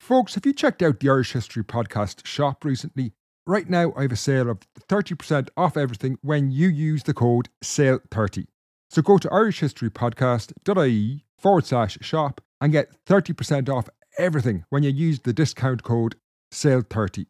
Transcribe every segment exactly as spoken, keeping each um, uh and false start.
Folks, have you checked out the Irish History Podcast shop recently? Right now, I have a sale of thirty percent off everything when you use the code sale thirty. So go to irishhistorypodcast.ie forward slash shop and get thirty percent off everything when you use the discount code sale thirty.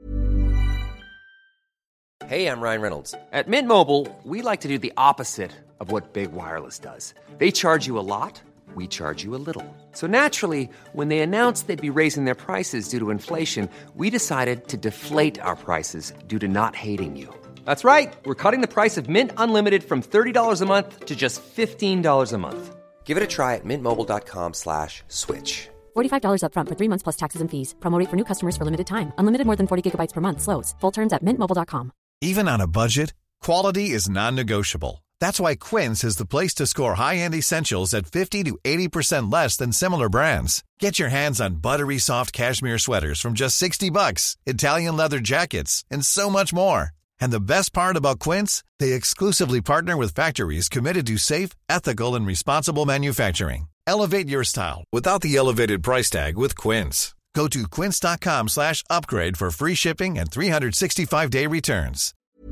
Hey, I'm Ryan Reynolds. At Mint Mobile, we like to do the opposite of what Big Wireless does. They charge you a lot, we charge you a little. So naturally, when they announced they'd be raising their prices due to inflation, we decided to deflate our prices due to not hating you. That's right. We're cutting the price of Mint Unlimited from thirty dollars a month to just fifteen dollars a month. Give it a try at mintmobile.com slash switch. forty-five dollars up front for three months plus taxes and fees. Promo rate for new customers for limited time. Unlimited more than forty gigabytes per month. Slows full terms at mint mobile dot com. Even on a budget, quality is non-negotiable. That's why Quince is the place to score high-end essentials at fifty to eighty percent less than similar brands. Get your hands on buttery soft cashmere sweaters from just sixty bucks, Italian leather jackets, and so much more. And the best part about Quince, they exclusively partner with factories committed to safe, ethical, and responsible manufacturing. Elevate your style without the elevated price tag with Quince. Go to quince.com slash upgrade for free shipping and three sixty-five day returns.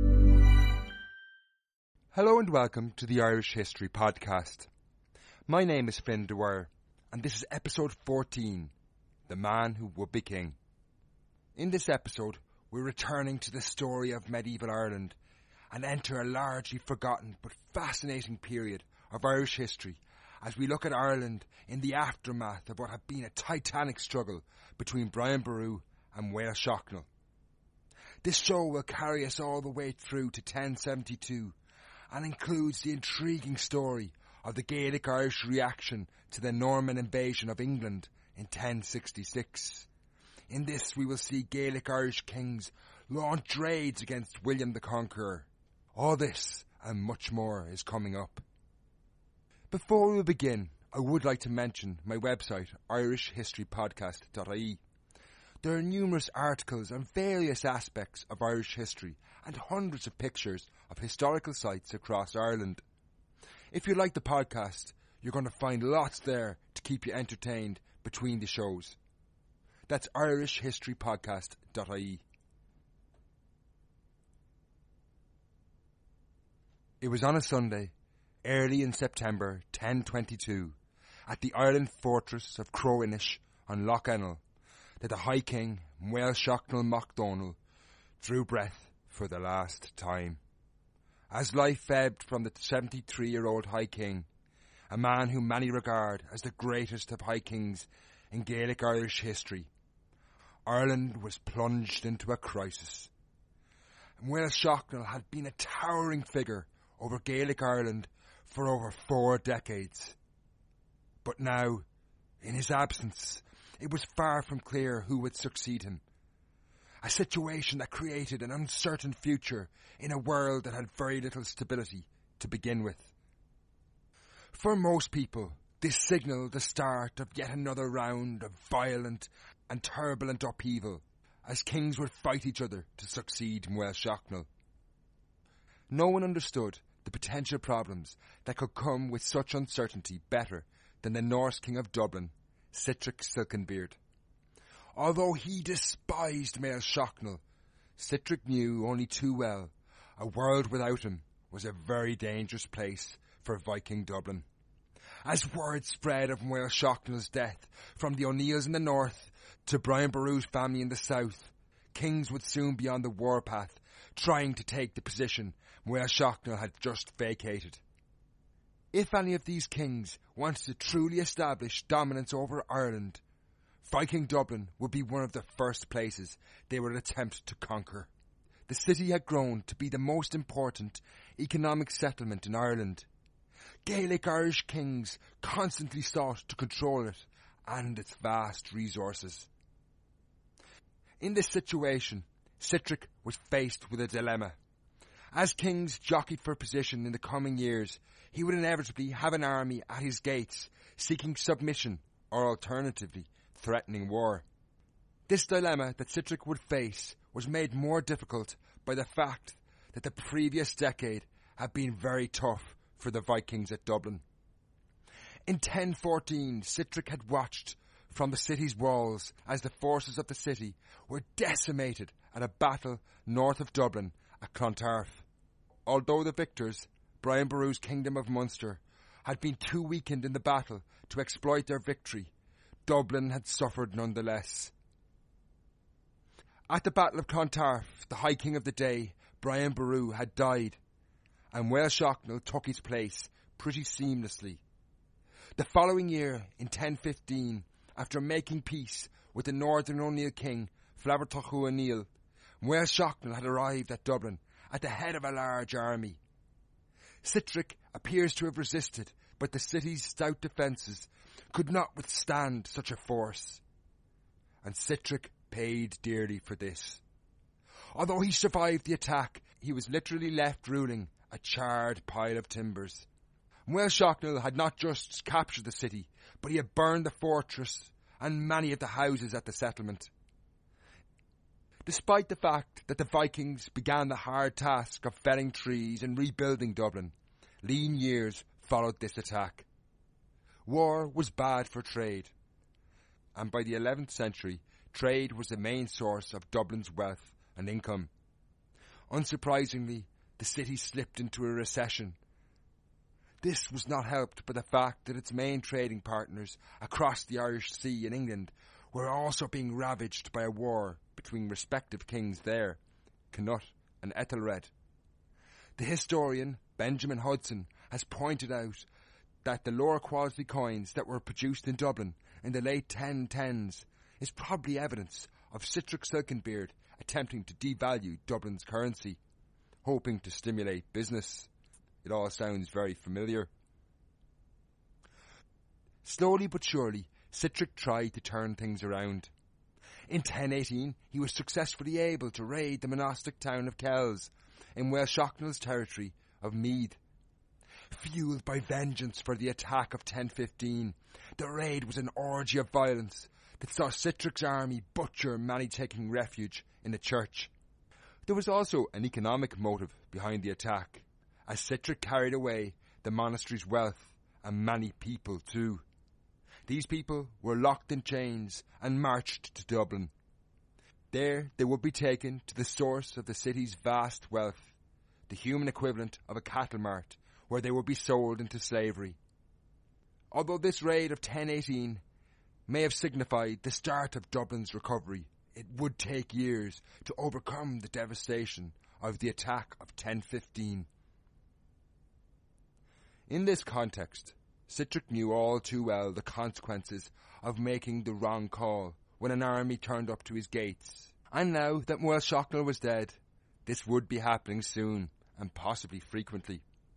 Hello and welcome to the Irish History Podcast. My name is Finn Dwyer, and this is episode fourteen, The Man Who Would Be King. In this episode, we're returning to the story of medieval Ireland and enter a largely forgotten but fascinating period of Irish history as we look at Ireland in the aftermath of what had been a titanic struggle between Brian Boru and Wales Shocknall. This show will carry us all the way through to ten seventy-two and includes the intriguing story of the Gaelic Irish reaction to the Norman invasion of England in ten sixty-six. In this we will see Gaelic Irish kings launch raids against William the Conqueror. All this and much more is coming up. Before we begin, I would like to mention my website, irish history podcast dot I E. There are numerous articles on various aspects of Irish history and hundreds of pictures of historical sites across Ireland. If you like the podcast, you're going to find lots there to keep you entertained between the shows. That's irish history podcast dot I E. It was on a Sunday, early in September ten twenty-two, at the Ireland fortress of Crowinish on Lough Ennel, that the High King, Wales Shocknall Mac Donald, drew breath for the last time. As life ebbed from the seventy-three-year-old High King, a man whom many regard as the greatest of High Kings in Gaelic Irish history, Ireland was plunged into a crisis. Wales Shocknall had been a towering figure over Gaelic Ireland for over four decades. But now, in his absence, it was far from clear who would succeed him. A situation that created an uncertain future in a world that had very little stability to begin with. For most people, this signalled the start of yet another round of violent and turbulent upheaval, as kings would fight each other to succeed Wales Shocknall. No one understood the potential problems that could come with such uncertainty better than the Norse king of Dublin, Sitric Silkenbeard. Although he despised Wales Shocknall, Sitric knew only too well a world without him was a very dangerous place for Viking Dublin. As word spread of Wales Shocknall's death from the O'Neills in the north to Brian Boru's family in the south, kings would soon be on the warpath trying to take the position Wales Shocknall had just vacated. If any of these kings wanted to truly establish dominance over Ireland, Viking Dublin would be one of the first places they would attempt to conquer. The city had grown to be the most important economic settlement in Ireland. Gaelic Irish kings constantly sought to control it and its vast resources. In this situation, Sitric was faced with a dilemma. As kings jockeyed for position in the coming years, he would inevitably have an army at his gates seeking submission or alternatively threatening war. This dilemma that Sitric would face was made more difficult by the fact that the previous decade had been very tough for the Vikings at Dublin. In ten fourteen, Sitric had watched from the city's walls as the forces of the city were decimated at a battle north of Dublin at Clontarf. Although the victors, Brian Boru's Kingdom of Munster, had been too weakened in the battle to exploit their victory, Dublin had suffered nonetheless. At the Battle of Clontarf, the High King of the day, Brian Boru, had died, and Maelshocknall took his place pretty seamlessly. The following year, in ten fifteen, after making peace with the Northern O'Neill king, Flabbertuch O'Neill, Maelshocknall had arrived at Dublin at the head of a large army. Sihtric appears to have resisted, but the city's stout defences could not withstand such a force. And Sihtric paid dearly for this. Although he survived the attack, he was literally left ruling a charred pile of timbers. Maelshocknall had not just captured the city, but he had burned the fortress and many of the houses at the settlement. Despite the fact that the Vikings began the hard task of felling trees and rebuilding Dublin, lean years followed this attack. War was bad for trade, and by the eleventh century, trade was the main source of Dublin's wealth and income. Unsurprisingly, the city slipped into a recession. This was not helped by the fact that its main trading partners across the Irish Sea in England were also being ravaged by a war between respective kings there, Cnut and Ethelred. The historian Benjamin Hudson has pointed out that the lower quality coins that were produced in Dublin in the late ten tens is probably evidence of Sihtric Silkenbeard attempting to devalue Dublin's currency, hoping to stimulate business. It all sounds very familiar. Slowly but surely, Sihtric tried to turn things around. In ten eighteen, he was successfully able to raid the monastic town of Kells in Maelshocknall's territory of Meath. Fueled by vengeance for the attack of ten fifteen, the raid was an orgy of violence that saw Sihtric's army butcher many taking refuge in the church. There was also an economic motive behind the attack, as Sihtric carried away the monastery's wealth and many people too. These people were locked in chains and marched to Dublin. There they would be taken to the source of the city's vast wealth, the human equivalent of a cattle mart, where they would be sold into slavery. Although this raid of ten eighteen may have signified the start of Dublin's recovery, it would take years to overcome the devastation of the attack of ten fifteen. In this context, Sihtric knew all too well the consequences of making the wrong call when an army turned up to his gates. And now that Maelshocknall was dead, this would be happening soon, and possibly frequently.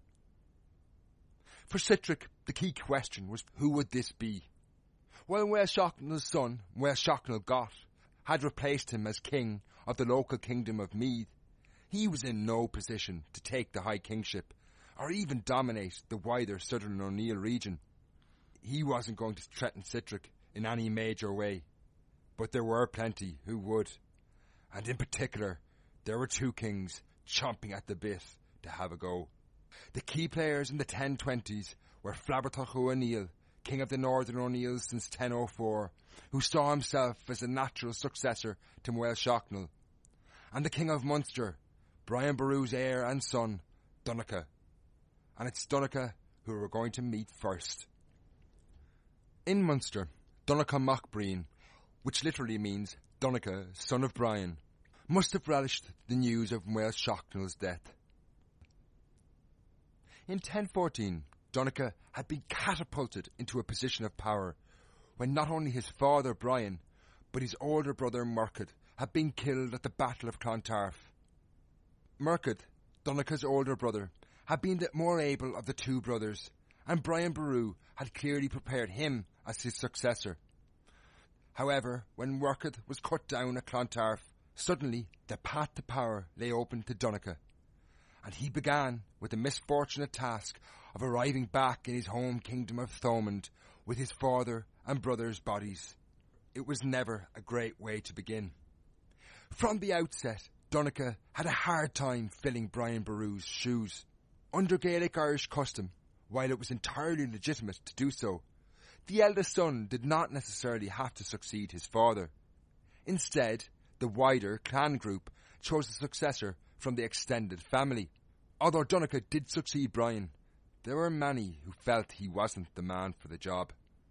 For Sihtric, the key question was, who would this be? While Maelshocknall's son, Maelshocknall Got, had replaced him as king of the local kingdom of Meath, he was in no position to take the high kingship or even dominate the wider southern O'Neill region. He wasn't going to threaten Sihtric in any major way, but there were plenty who would, and in particular, there were two kings chomping at the bit to have a go. The key players in the ten twenties were Flabbertuch O'Neill, king of the Northern O'Neills since ten oh four, who saw himself as a natural successor to Maelshocknall, and the king of Munster, Brian Boru's heir and son, Donogh. And it's Donogh who we're going to meet first. In Munster, Donogh Mac Brian, which literally means Donogh, son of Brian, must have relished the news of Maelshocknall's death. In ten fourteen, Donogh had been catapulted into a position of power when not only his father Brian, but his older brother Murchad had been killed at the Battle of Clontarf. Murchad, Donogh's older brother, had been the more able of the two brothers, and Brian Boru had clearly prepared him as his successor. However, when Murchad was cut down at Clontarf, suddenly the path to power lay open to Donogh, and he began with the misfortunate task of arriving back in his home kingdom of Thomond with his father and brother's bodies. It was never a great way to begin. From the outset, Donogh had a hard time filling Brian Boru's shoes. Under Gaelic Irish custom, while it was entirely legitimate to do so, The eldest son did not necessarily have to succeed his father. Instead, the wider clan group chose a successor from the extended family. Although Donogh did succeed Brian, there were many who felt he wasn't the man for the job.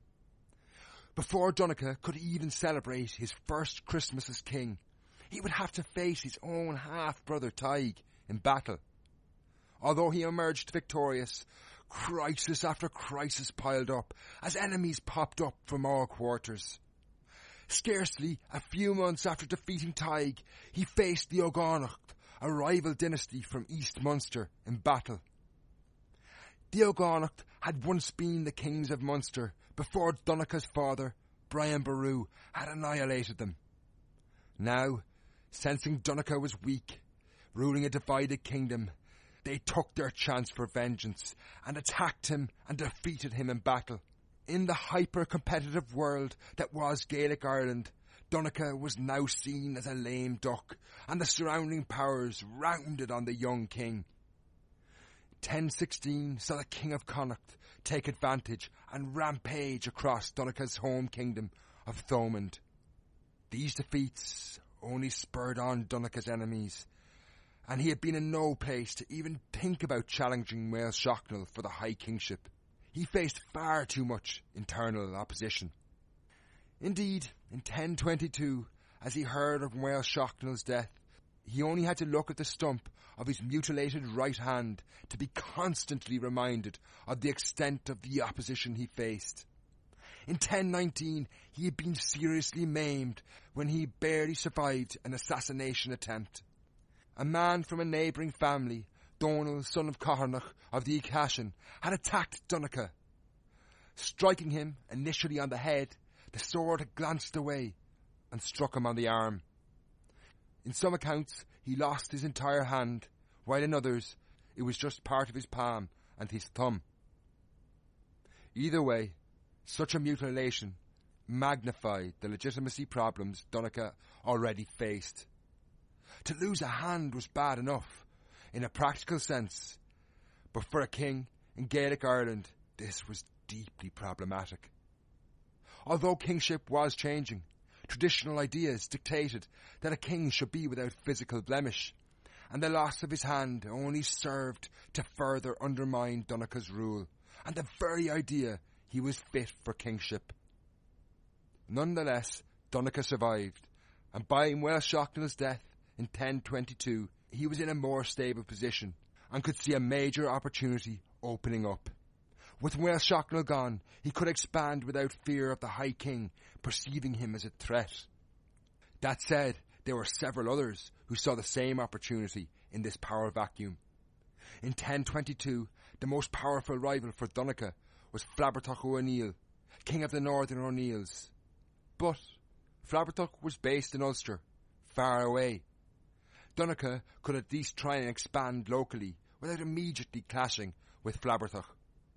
Before Donogh could even celebrate his first Christmas as king, he would have to face his own half-brother Tadhg in battle. Although he emerged victorious, crisis after crisis piled up as enemies popped up from all quarters. Scarcely a few months after defeating Tadhg, he faced the Oganacht, a rival dynasty from East Munster, in battle. The Oganacht had once been the kings of Munster before Donogh's father, Brian Boru, had annihilated them. Now, sensing Donogh was weak, ruling a divided kingdom, they took their chance for vengeance and attacked him and defeated him in battle. In the hyper-competitive world that was Gaelic Ireland, Donogh was now seen as a lame duck, and the surrounding powers rounded on the young king. ten sixteen saw the King of Connacht take advantage and rampage across Donogh's home kingdom of Thomond. These defeats only spurred on Donogh's enemies, and he had been in no place to even think about challenging Mael Sechnaill for the High Kingship. He faced far too much internal opposition. Indeed, in ten twenty-two, as he heard of Mael Sechnaill's death, he only had to look at the stump of his mutilated right hand to be constantly reminded of the extent of the opposition he faced. In ten nineteen, he had been seriously maimed when he barely survived an assassination attempt. A man from a neighbouring family, Donal, son of Catharnach of the Icashin, had attacked Donogh. Striking him initially on the head, the sword had glanced away and struck him on the arm. In some accounts, he lost his entire hand, while in others, it was just part of his palm and his thumb. Either way, such a mutilation magnified the legitimacy problems Donogh already faced. To lose a hand was bad enough, in a practical sense, but for a king in Gaelic Ireland, this was deeply problematic. Although kingship was changing, traditional ideas dictated that a king should be without physical blemish, and the loss of his hand only served to further undermine Donogh's rule, and the very idea he was fit for kingship. Nonetheless, Donogh survived, and by Mael Sechnaill's death in ten twenty-two, he was in a more stable position and could see a major opportunity opening up. With Mael Sechnaill gone, he could expand without fear of the High King perceiving him as a threat. That said, there were several others who saw the same opportunity in this power vacuum. In ten twenty-two, the most powerful rival for Donogh was Flabbertoch O'Neill, king of the Northern O'Neills. But Flabbertoch was based in Ulster, far away. Donogh could at least try and expand locally without immediately clashing with Flabbertoch.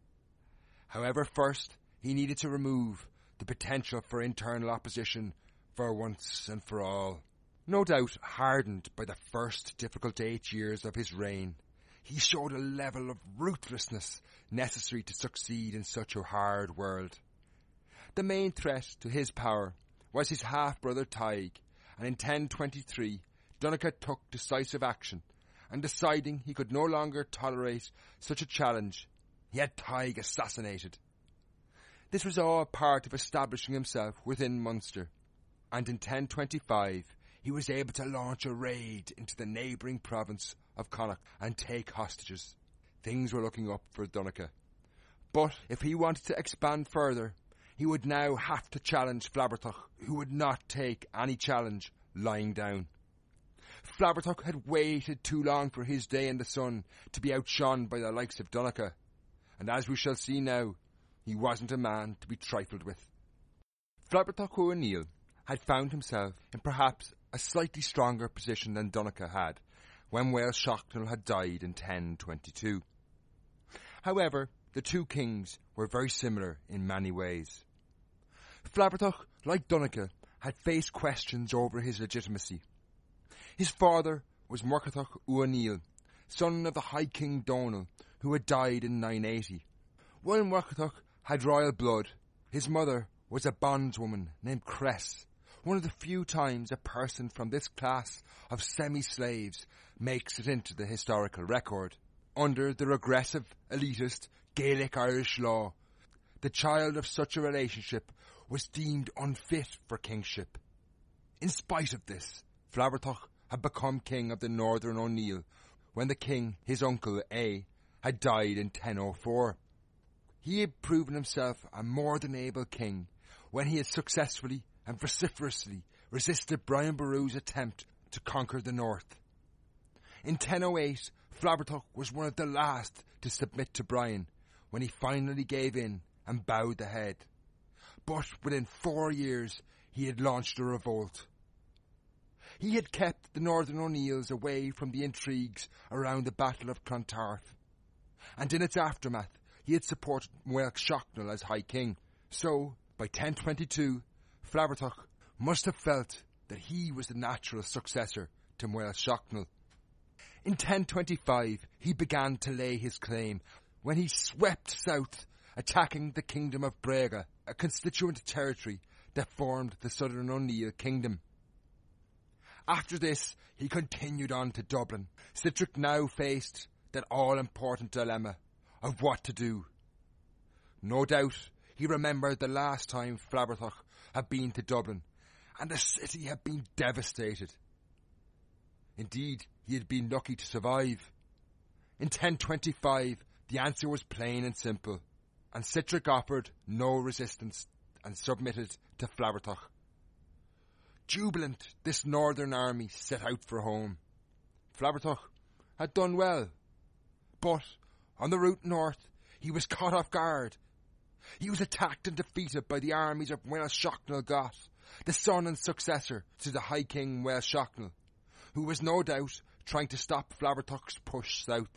However, first, he needed to remove the potential for internal opposition for once and for all. No doubt hardened by the first difficult eight years of his reign, he showed a level of ruthlessness necessary to succeed in such a hard world. The main threat to his power was his half-brother Tadhg, and in ten twenty-three, Donogh took decisive action, and deciding he could no longer tolerate such a challenge, he had Tadhg assassinated. This was all part of establishing himself within Munster, and in ten twenty-five he was able to launch a raid into the neighbouring province of Connacht and take hostages. Things were looking up for Donogh. But if he wanted to expand further, he would now have to challenge Flabbertoch, who would not take any challenge lying down. Flabbertoch had waited too long for his day in the sun to be outshone by the likes of Donogh, and as we shall see now, he wasn't a man to be trifled with. Flabbertoch O'Neill had found himself in perhaps a slightly stronger position than Donogh had when Mael Sechnaill had died in ten twenty-two. However, the two kings were very similar in many ways. Flabbertoch, like Donogh, had faced questions over his legitimacy. His father was Murchatoch O'Neill, son of the High King Donal, who had died in nine eighty. While Murchatoch had royal blood His mother was a bondswoman named Cress, one of the few times a person from this class of semi-slaves makes it into the historical record. Under the regressive, elitist Gaelic Irish law, the child of such a relationship was deemed unfit for kingship. In spite of this, Flabbertoch had become king of the Northern O'Neill when the king, his uncle A, had died in ten oh four. He had proven himself a more than able king when he had successfully and vociferously resisted Brian Boru's attempt to conquer the north. In ten oh eight, Flabbertoch was one of the last to submit to Brian when he finally gave in and bowed the head. But within four years, he had launched a revolt. He had kept the Northern O'Neills away from the intrigues around the Battle of Clontarf, and in its aftermath, he had supported Muel Shocknall as High King. So, by ten twenty-two, Flabbertoch must have felt that he was the natural successor to Muel Shocknall. In ten twenty-five, he began to lay his claim when he swept south, attacking the Kingdom of Brega, a constituent territory that formed the Southern O'Neill Kingdom. After this, he continued on to Dublin. Sitric now faced that all-important dilemma of what to do. No doubt, he remembered the last time Flabbertoch had been to Dublin, and the city had been devastated. Indeed, he had been lucky to survive. In ten twenty-five, the answer was plain and simple, and Sitric offered no resistance and submitted to Flabbertoch. Jubilant, this northern army set out for home. Flabbertoch had done well, but on the route north, he was caught off guard. He was attacked and defeated by the armies of Muel Shocknall Got, the son and successor to the High King Muel Shocknall, who was no doubt trying to stop Flabbertoch's push south.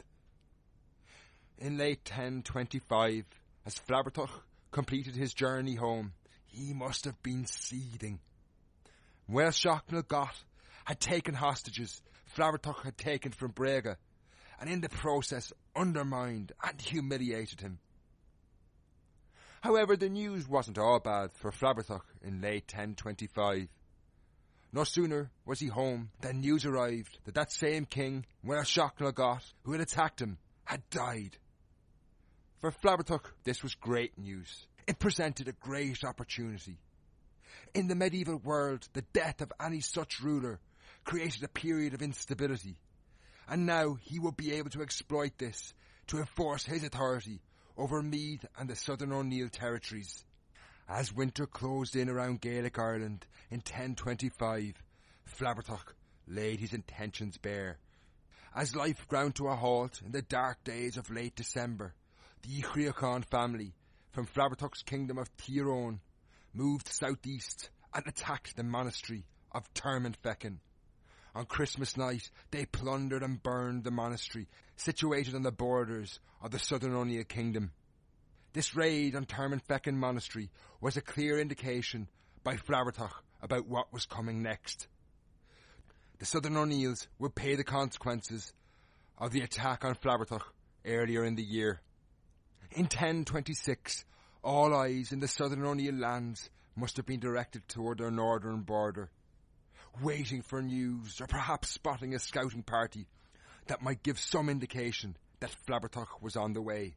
In late ten twenty-five, as Flabbertoch completed his journey home, he must have been seething. Muel Shocknall Got had taken hostages Flabbertoch had taken from Brega, and in the process undermined and humiliated him. However, the news wasn't all bad for Flabbertoch in late ten twenty-five. No sooner was he home than news arrived that that same king, Muel Shocknall Got, who had attacked him, had died. For Flabbertoch, this was great news. It presented a great opportunity. In the medieval world, the death of any such ruler created a period of instability, and now he would be able to exploit this to enforce his authority over Meath and the Southern O'Neill territories. As winter closed in around Gaelic Ireland in ten twenty-five, Flabbertoch laid his intentions bare. As life ground to a halt in the dark days of late December, the Chriocán family from Flabbertoch's kingdom of Tyrone moved southeast and attacked the monastery of Termonfeckin. On Christmas night, they plundered and burned the monastery, situated on the borders of the Southern O'Neill Kingdom. This raid on Termonfeckin Monastery was a clear indication by Flabbertoch about what was coming next. The Southern O'Neills would pay the consequences of the attack on Flabbertoch earlier in the year. In ten twenty-six, all eyes in the Southern O'Neill lands must have been directed toward their northern border, waiting for news or perhaps spotting a scouting party that might give some indication that Flabbertoch was on the way.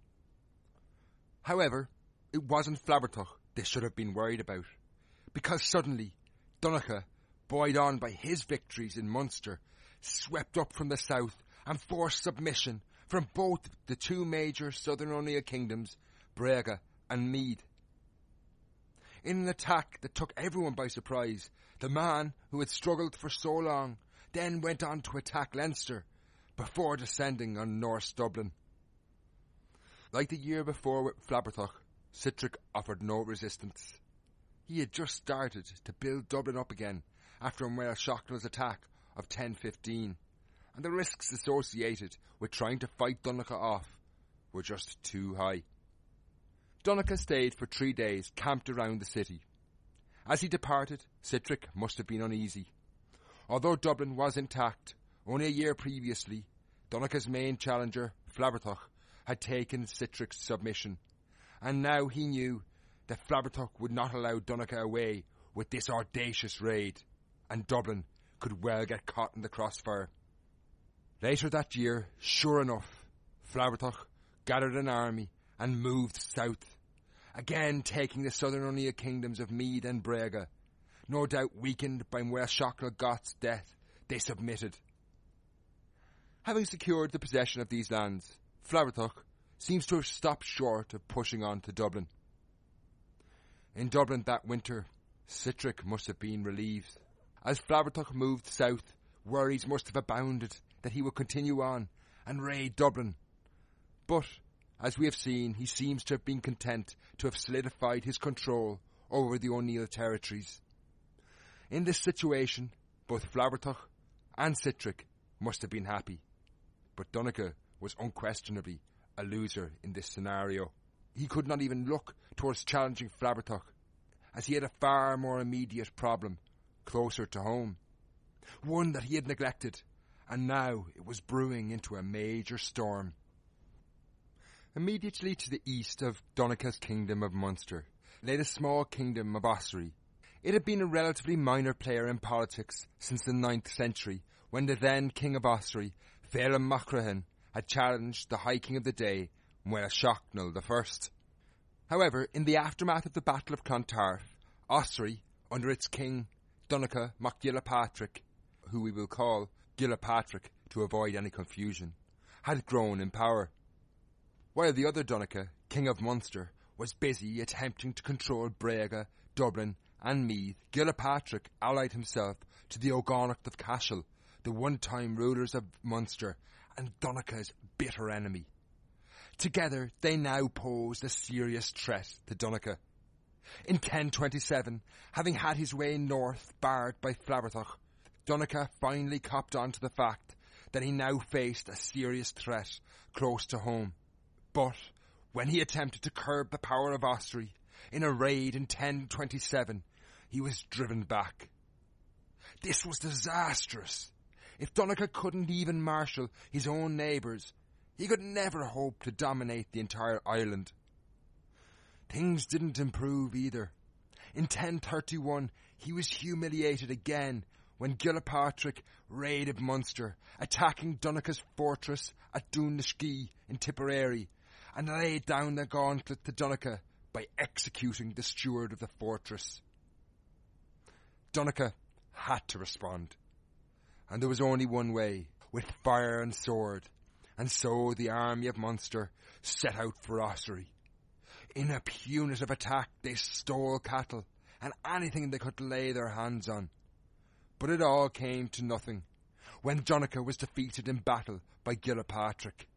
However, it wasn't Flabbertoch they should have been worried about, because suddenly Donogh, buoyed on by his victories in Munster, swept up from the south and forced submission from both the two major Southern O'Neill kingdoms, Brega and Meath. In an attack that took everyone by surprise, the man who had struggled for so long then went on to attack Leinster before descending on Norse Dublin. Like the year before with Flabbertoch, Sitric offered no resistance. He had just started to build Dublin up again after Muel Shocknall's attack of ten fifteen, and the risks associated with trying to fight Donogh off were just too high. Donogh stayed for three days camped around the city. As he departed, Sitric must have been uneasy. Although Dublin was intact, only a year previously, Donogh's main challenger, Flabbertoch, had taken Sitric's submission, and now he knew that Flabbertuck would not allow Donogh away with this audacious raid, and Dublin could well get caught in the crossfire. Later that year, sure enough, Flabbertuck gathered an army and moved south, again taking the southern O'Neill kingdoms of Meath and Brega. No doubt weakened by Muirscoichna Goth's death, they submitted. Having secured the possession of these lands, Flabbertuck seems to have stopped short of pushing on to Dublin. In Dublin that winter, Sihtric must have been relieved. As Flabbertuck moved south, worries must have abounded that he would continue on and raid Dublin. But, as we have seen, he seems to have been content to have solidified his control over the O'Neill territories. In this situation, both Flabbertuck and Sihtric must have been happy. But Donogh was unquestionably a loser in this scenario. He could not even look towards challenging Flabbertuck, as he had a far more immediate problem closer to home. One that he had neglected, and now it was brewing into a major storm. Immediately to the east of Donogh's kingdom of Munster lay the small kingdom of Ossory. It had been a relatively minor player in politics since the ninth century, when the then king of Ossory, Phelim Machraitheann, had challenged the High King of the day, Muirscoichna the First. However, in the aftermath of the Battle of Clontarf, Ossory, under its king Donogh Mac Gilpatrick, who we will call Gilpatrick to avoid any confusion, had grown in power. While the other Donogh, king of Munster, was busy attempting to control Brega, Dublin and Meath, Gilpatrick allied himself to the O'Gonnacht of Cashel, the one-time rulers of Munster and Donogh's bitter enemy. Together they now posed a serious threat to Donogh. In ten twenty-seven, having had his way north barred by Flabbertuck, Donogh finally copped on to the fact that he now faced a serious threat close to home. But when he attempted to curb the power of Ossory in a raid in ten twenty-seven, he was driven back. This was disastrous. If Donogh couldn't even marshal his own neighbours, he could never hope to dominate the entire island. Things didn't improve either. In ten thirty-one, he was humiliated again when Gilpatrick raided Munster, attacking Donogh's fortress at Doonashkee in Tipperary, and laid down the gauntlet to Donogh by executing the steward of the fortress. Donogh had to respond, and there was only one way, with fire and sword, and so the army of Munster set out for Ossory. In a punitive attack they stole cattle and anything they could lay their hands on. But it all came to nothing when Donogh was defeated in battle by Gilpatrick.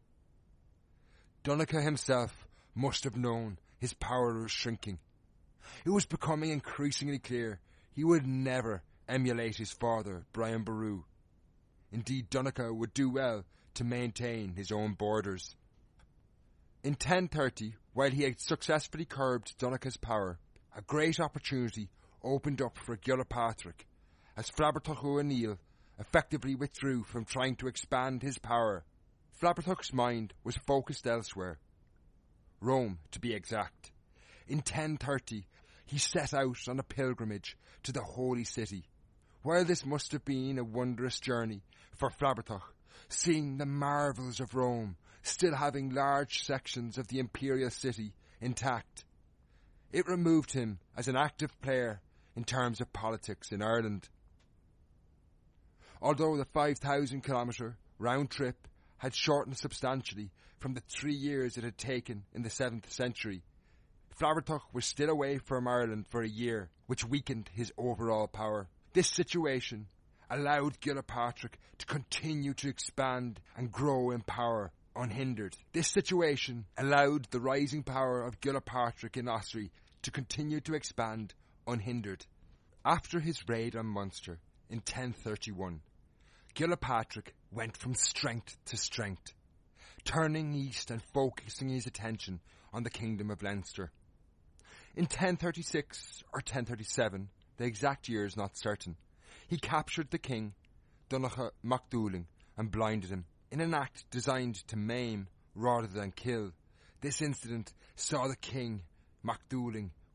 Donogh himself must have known his power was shrinking. It was becoming increasingly clear he would never emulate his father, Brian Boru. Indeed, Donogh would do well to maintain his own borders. In ten thirty, while he had successfully curbed Donogh's power, a great opportunity opened up for Gilpatrick, as Flabbertuck O'Neill effectively withdrew from trying to expand his power. Flabbertuck's mind was focused elsewhere. Rome, to be exact. In ten thirty, he set out on a pilgrimage to the Holy City. While this must have been a wondrous journey for Flabbertuck, seeing the marvels of Rome still having large sections of the imperial city intact, it removed him as an active player in terms of politics in Ireland. Although the five thousand kilometre round trip had shortened substantially from the three years it had taken in the seventh century, Flabbertuck was still away from Ireland for a year, which weakened his overall power. This situation allowed Gilpatrick to continue to expand and grow in power unhindered. This situation allowed the rising power of Gilpatrick in Ossory to continue to expand unhindered. After his raid on Munster in ten thirty-one, Gilpatrick went from strength to strength, turning east and focusing his attention on the kingdom of Leinster. In ten thirty-six or ten thirty-seven, the exact year is not certain, he captured the king, Donogh Mac Dooling, and blinded him, in an act designed to maim rather than kill. This incident saw the king, Mac Dooling,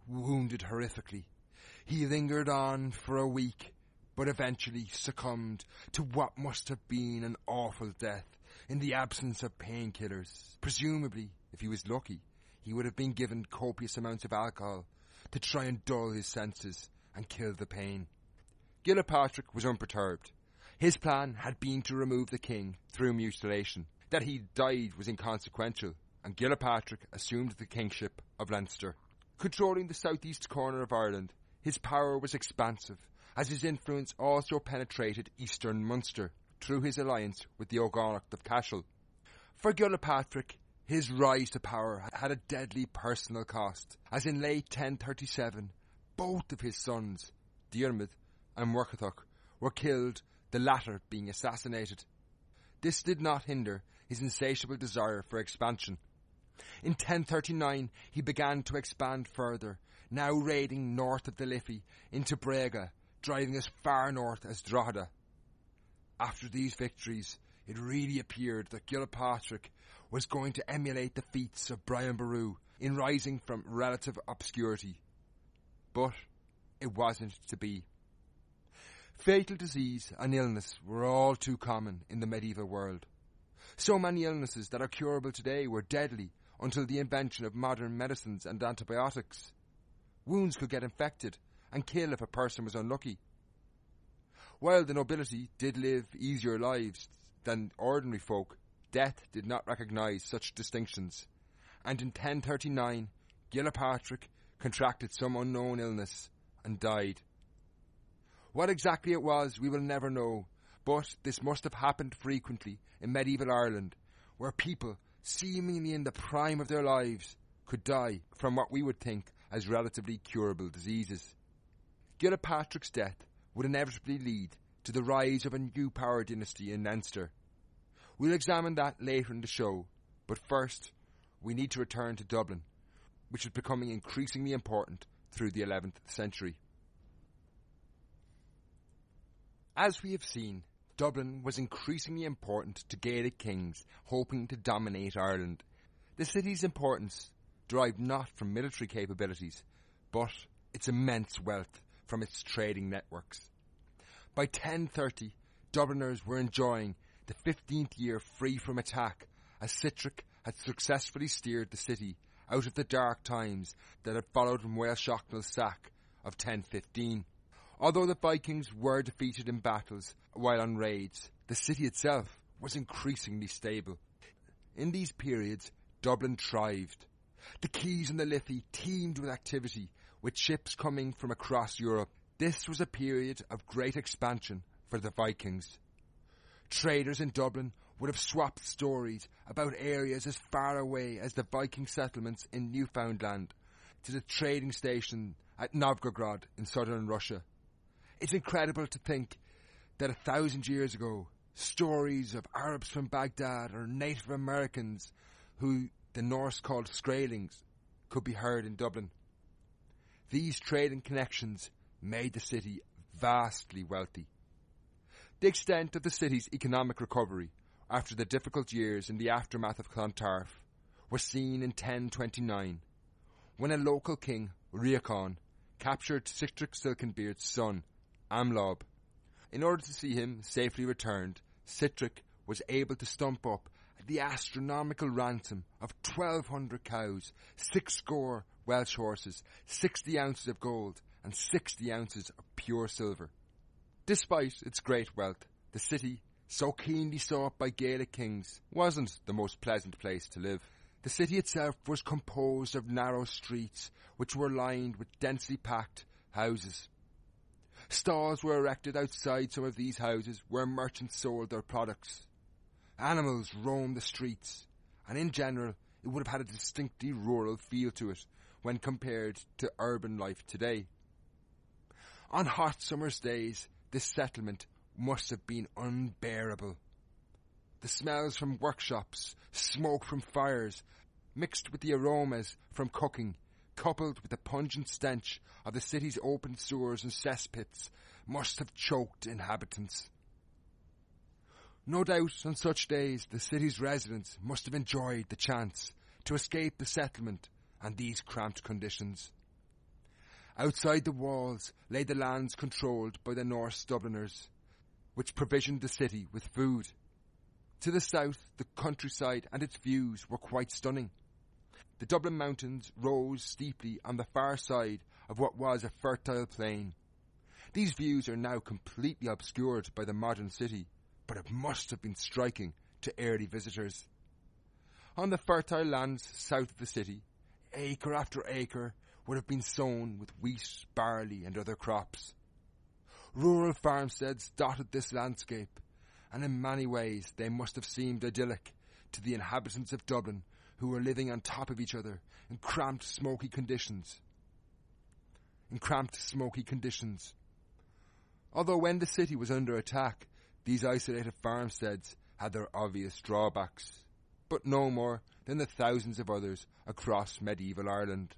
wounded horrifically. He lingered on for a week, but eventually succumbed to what must have been an awful death in the absence of painkillers. Presumably, if he was lucky, he would have been given copious amounts of alcohol to try and dull his senses and kill the pain. Gilpatrick was unperturbed. His plan had been to remove the king through mutilation. That he died was inconsequential, and Gilpatrick assumed the kingship of Leinster. Controlling the southeast corner of Ireland, his power was expansive, as his influence also penetrated eastern Munster through his alliance with the O'Gonnacht of Cashel. For Gilpatrick, his rise to power had a deadly personal cost, as in late ten thirty-seven, both of his sons, Diarmid and Murchadach, were killed, the latter being assassinated. This did not hinder his insatiable desire for expansion. In ten thirty-nine, he began to expand further, now raiding north of the Liffey into Brega, driving as far north as Drogheda. After these victories, it really appeared that Gilpatrick was going to emulate the feats of Brian Boru in rising from relative obscurity. But it wasn't to be. Fatal disease and illness were all too common in the medieval world. So many illnesses that are curable today were deadly until the invention of modern medicines and antibiotics. Wounds could get infected and kill if a person was unlucky. While the nobility did live easier lives than ordinary folk, death did not recognise such distinctions, and in ten thirty-nine Gilpatrick contracted some unknown illness and died. What exactly it was we will never know, but this must have happened frequently in medieval Ireland, where people, seemingly in the prime of their lives, could die from what we would think as relatively curable diseases. Gilpatrick's death would inevitably lead to the rise of a new power dynasty in Leinster. We'll examine that later in the show, but first we need to return to Dublin, which was becoming increasingly important through the eleventh century. As we have seen, Dublin was increasingly important to Gaelic kings hoping to dominate Ireland. The city's importance derived not from military capabilities, but its immense wealth from its trading networks. By ten thirty, Dubliners were enjoying the fifteenth year free from attack, as Sitrick had successfully steered the city out of the dark times that had followed from Maelshocknall's sack of ten fifteen. Although the Vikings were defeated in battles while on raids, the city itself was increasingly stable. In these periods, Dublin thrived. The quays in the Liffey teemed with activity, with ships coming from across Europe. This was a period of great expansion for the Vikings. Traders in Dublin would have swapped stories about areas as far away as the Viking settlements in Newfoundland to the trading station at Novgorod in southern Russia. It's incredible to think that a thousand years ago, stories of Arabs from Baghdad or Native Americans, who the Norse called Skraelings, could be heard in Dublin. These trading connections made the city vastly wealthy. The extent of the city's economic recovery after the difficult years in the aftermath of Clontarf was seen in ten twenty-nine, when a local king, Riacán, captured Sitrick Silkenbeard's son, Amlab. In order to see him safely returned, Sitrick was able to stump up the astronomical ransom of twelve hundred cows, six score Welsh horses, sixty ounces of gold, and sixty ounces of pure silver. Despite its great wealth, the city, so keenly sought by Gaelic kings, wasn't the most pleasant place to live. The city itself was composed of narrow streets which were lined with densely packed houses. Stalls were erected outside some of these houses where merchants sold their products. Animals roamed the streets, and in general it would have had a distinctly rural feel to it when compared to urban life today. On hot summer's days, this settlement must have been unbearable. The smells from workshops, smoke from fires, mixed with the aromas from cooking, coupled with the pungent stench of the city's open sewers and cesspits, must have choked inhabitants. No doubt on such days the city's residents must have enjoyed the chance to escape the settlement and these cramped conditions. Outside the walls lay the lands controlled by the Norse Dubliners, which provisioned the city with food. To the south, the countryside and its views were quite stunning. The Dublin mountains rose steeply on the far side of what was a fertile plain. These views are now completely obscured by the modern city, but it must have been striking to early visitors. On the fertile lands south of the city, acre after acre would have been sown with wheat, barley and other crops. Rural farmsteads dotted this landscape, and in many ways they must have seemed idyllic to the inhabitants of Dublin, who were living on top of each other in cramped, smoky conditions. In cramped, smoky conditions. Although when the city was under attack, these isolated farmsteads had their obvious drawbacks, but no more than the thousands of others across medieval Ireland.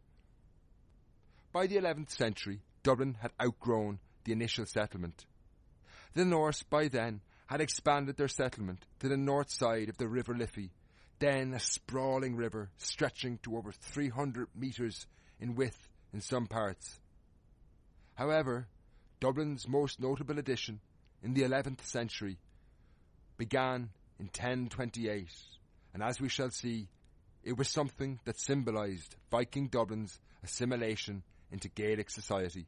By the eleventh century, Dublin had outgrown the initial settlement. The Norse, by then, had expanded their settlement to the north side of the River Liffey, then a sprawling river stretching to over three hundred metres in width in some parts. However, Dublin's most notable addition in the eleventh century began in ten twenty-eight, and as we shall see, it was something that symbolised Viking Dublin's assimilation into Gaelic society.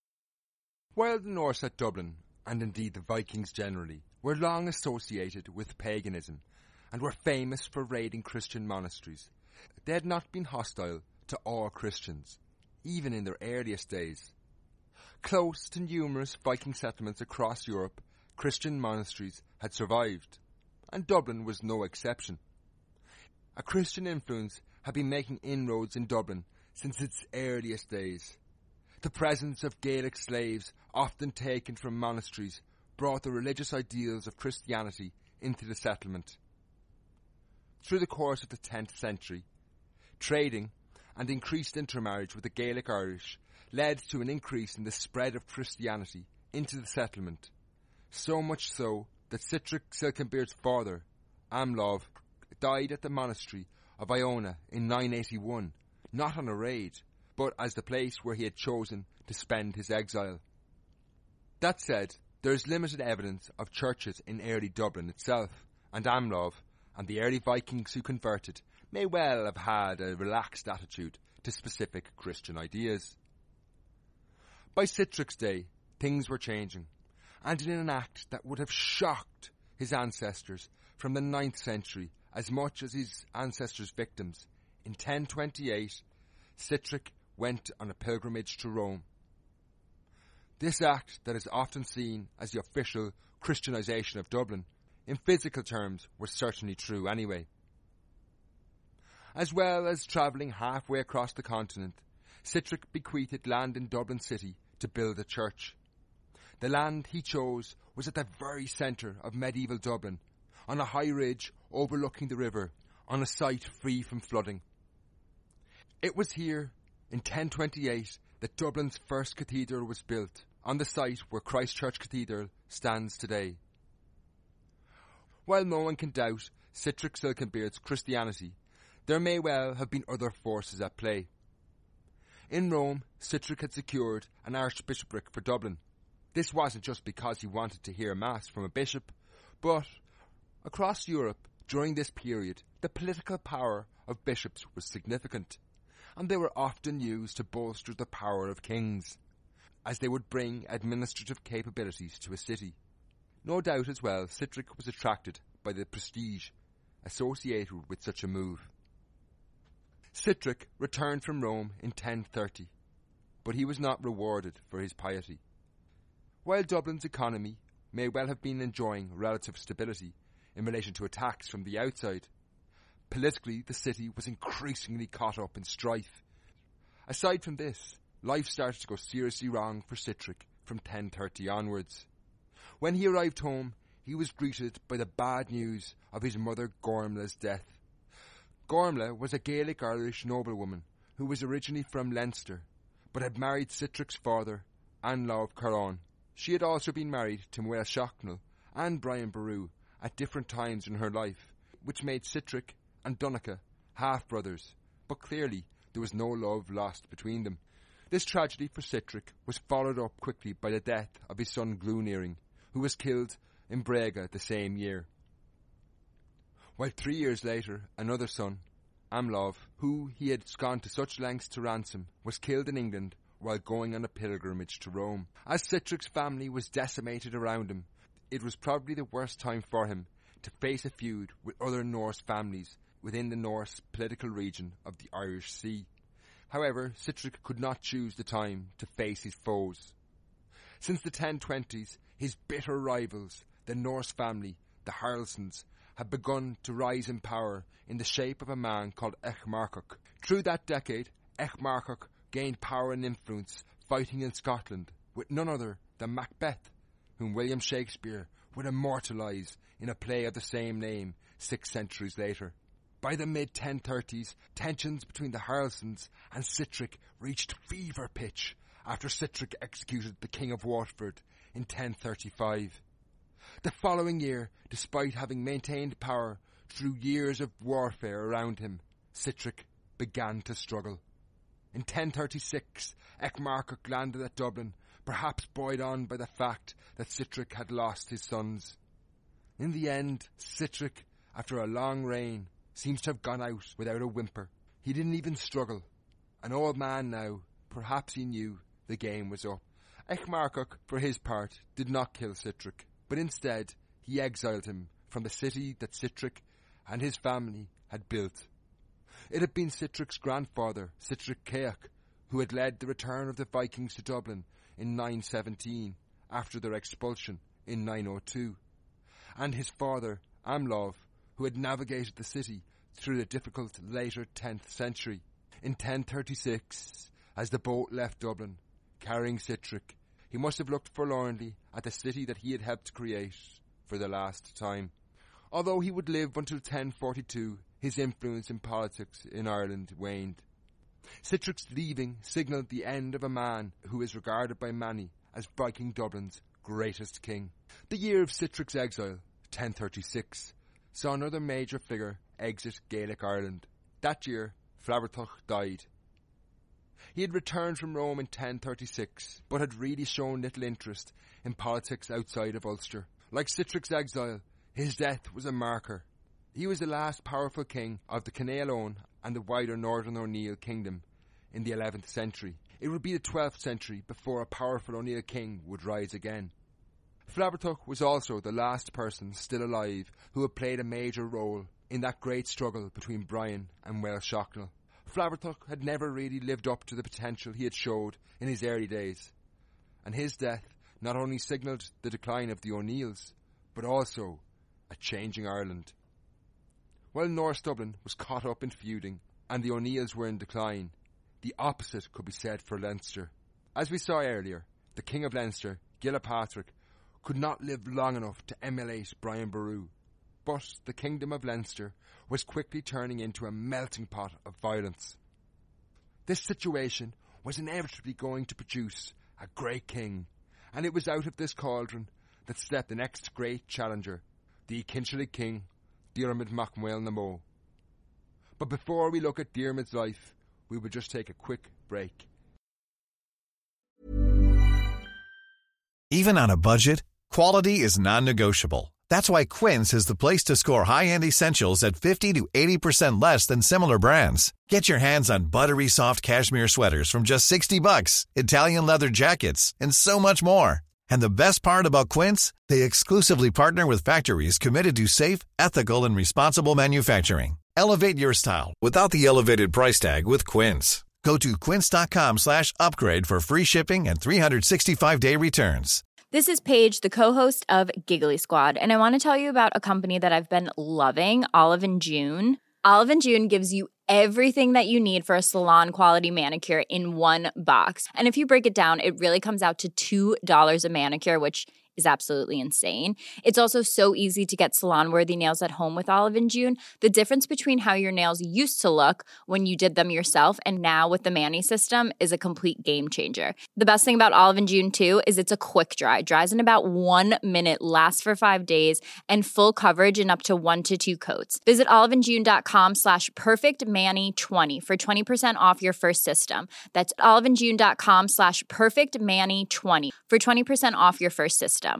While the Norse at Dublin, and indeed the Vikings generally, were long associated with paganism and were famous for raiding Christian monasteries, they had not been hostile to all Christians, even in their earliest days. Close to numerous Viking settlements across Europe, Christian monasteries had survived, and Dublin was no exception. A Christian influence had been making inroads in Dublin since its earliest days. The presence of Gaelic slaves, often taken from monasteries, brought the religious ideals of Christianity into the settlement. Through the course of the tenth century, trading and increased intermarriage with the Gaelic Irish led to an increase in the spread of Christianity into the settlement, so much so that Sitric Silkenbeard's father, Amlov, died at the monastery of Iona in nine eighty-one, not on a raid, but as the place where he had chosen to spend his exile. That said, there is limited evidence of churches in early Dublin itself, and Amlov and the early Vikings who converted may well have had a relaxed attitude to specific Christian ideas. By Sitric's day, things were changing, and in an act that would have shocked his ancestors from the ninth century as much as his ancestors' victims, in ten twenty-eight, Sitric went on a pilgrimage to Rome. This act that is often seen as the official Christianization of Dublin, in physical terms, was certainly true anyway. As well as travelling halfway across the continent, Sitric bequeathed land in Dublin city to build a church. The land he chose was at the very centre of medieval Dublin, on a high ridge overlooking the river, on a site free from flooding. It was here, in ten twenty-eight, that Dublin's first cathedral was built, on the site where Christ Church Cathedral stands today. While no one can doubt Sitric Silkenbeard's Christianity, there may well have been other forces at play. In Rome, Sitric had secured an archbishopric for Dublin. This wasn't just because he wanted to hear Mass from a bishop, but across Europe during this period, the political power of bishops was significant, and they were often used to bolster the power of kings, as they would bring administrative capabilities to a city. No doubt as well, Sitric was attracted by the prestige associated with such a move. Sitric returned from Rome in ten thirty, but he was not rewarded for his piety. While Dublin's economy may well have been enjoying relative stability in relation to attacks from the outside, politically the city was increasingly caught up in strife. Aside from this, life started to go seriously wrong for Sitric from ten thirty onwards. When he arrived home, he was greeted by the bad news of his mother Gormla's death. Gormla was a Gaelic Irish noblewoman who was originally from Leinster, but had married Sitric's father, Anlov Caron. She had also been married to Muel Shocknell and Brian Boru at different times in her life, which made Sitric and Donnacha half-brothers, but clearly there was no love lost between them. This tragedy for Sitrick was followed up quickly by the death of his son Glúnearing, who was killed in Brega the same year. While three years later, another son, Amlov, who he had gone to such lengths to ransom, was killed in England while going on a pilgrimage to Rome. As Sitrick's family was decimated around him, it was probably the worst time for him to face a feud with other Norse families within the Norse political region of the Irish Sea. However, Sitrick could not choose the time to face his foes. Since the ten twenties, his bitter rivals, the Norse family, the Haraldssons, had begun to rise in power in the shape of a man called Echmarcach. Through that decade, Echmarcach gained power and influence fighting in Scotland with none other than Macbeth, whom William Shakespeare would immortalise in a play of the same name six centuries later. By the mid ten thirties, tensions between the Haraldssons and Sitrick reached fever pitch after Sitrick executed the King of Waterford in ten thirty-five. The following year, despite having maintained power through years of warfare around him, Sitrick began to struggle. In ten thirty-six, Echmarcach landed at Dublin, perhaps buoyed on by the fact that Sitrick had lost his sons. In the end, Sitrick, after a long reign, seems to have gone out without a whimper. He didn't even struggle. An old man now, perhaps he knew the game was up. Echmarcach, for his part, did not kill Sitrick, but instead he exiled him from the city that Sitrick and his family had built. It had been Sitrick's grandfather, Sitrick Ceach, who had led the return of the Vikings to Dublin in nine seventeen, after their expulsion in nine oh two, and his father, Amlov, who had navigated the city through the difficult later tenth century. In ten thirty-six, as the boat left Dublin, carrying Sitrick, he must have looked forlornly at the city that he had helped create for the last time. Although he would live until ten forty-two, his influence in politics in Ireland waned. Sitrick's leaving signalled the end of a man who is regarded by many as Viking Dublin's greatest king. The year of Sitrick's exile, ten thirty-six, saw another major figure exit Gaelic Ireland. That year, Flabbertuch died. He had returned from Rome in ten thirty-six, but had really shown little interest in politics outside of Ulster. Like Sitrick's exile, his death was a marker. He was the last powerful king of the Canailone and the wider Northern O'Neill kingdom in the eleventh century. It would be the twelfth century before a powerful O'Neill king would rise again. Flabbertuch was also the last person still alive who had played a major role in that great struggle between Brian and Welsh Shocknall. Flabbertuch had never really lived up to the potential he had showed in his early days, and his death not only signalled the decline of the O'Neills, but also a changing Ireland. While North Dublin was caught up in feuding and the O'Neills were in decline, the opposite could be said for Leinster. As we saw earlier, the King of Leinster, Gilpatrick, could not live long enough to emulate Brian Boru, but the Kingdom of Leinster was quickly turning into a melting pot of violence. This situation was inevitably going to produce a great king, and it was out of this cauldron that stepped the next great challenger, the Cinchlí King, Diarmid Mac Muel na Mó. But before we look at Diarmid's life, we will just take a quick break. Even on a budget, quality is non-negotiable. That's why Quince is the place to score high-end essentials at fifty to eighty percent less than similar brands. Get your hands on buttery soft cashmere sweaters from just sixty bucks, Italian leather jackets, and so much more. And the best part about Quince, they exclusively partner with factories committed to safe, ethical, and responsible manufacturing. Elevate your style without the elevated price tag with Quince. Go to quince.com slash upgrade for free shipping and three sixty-five day returns. This is Paige, the co-host of Giggly Squad, and I want to tell you about a company that I've been loving, Olive and June. Olive and June gives you everything that you need for a salon-quality manicure in one box. And if you break it down, it really comes out to two dollars a manicure, which is absolutely insane. It's also so easy to get salon-worthy nails at home with Olive and June. The difference between how your nails used to look when you did them yourself and now with the Mani system is a complete game changer. The best thing about Olive and June, too, is it's a quick dry. Dries in about one minute, lasts for five days, and full coverage in up to one to two coats. Visit oliveandjune.com slash perfectmani20 for twenty percent off your first system. That's oliveandjune.com slash perfectmani20 for twenty percent off your first system.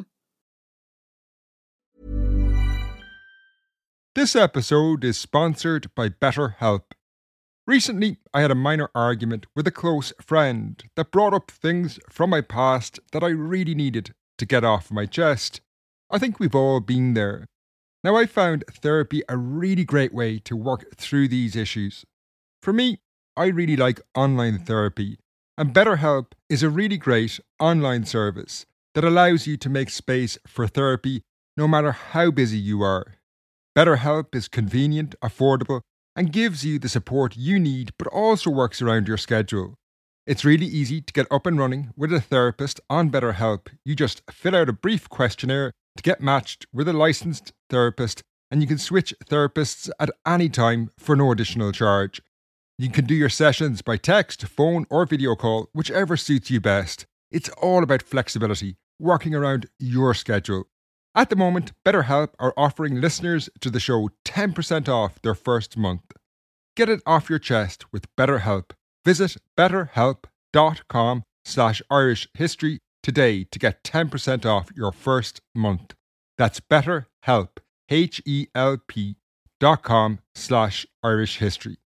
This episode is sponsored by BetterHelp. Recently, I had a minor argument with a close friend that brought up things from my past that I really needed to get off my chest. I think we've all been there. Now, I found therapy a really great way to work through these issues. For me, I really like online therapy, and BetterHelp is a really great online service that allows you to make space for therapy no matter how busy you are. BetterHelp is convenient, affordable, and gives you the support you need, but also works around your schedule. It's really easy to get up and running with a therapist on BetterHelp. You just fill out a brief questionnaire to get matched with a licensed therapist, and you can switch therapists at any time for no additional charge. You can do your sessions by text, phone, or video call, whichever suits you best. It's all about flexibility, working around your schedule. At the moment, BetterHelp are offering listeners to the show ten percent off their first month. Get it off your chest with BetterHelp. Visit betterhelp.com slash Irish history today to get ten percent off your first month. That's BetterHelp, H-E-L-P dot com slash Irish history.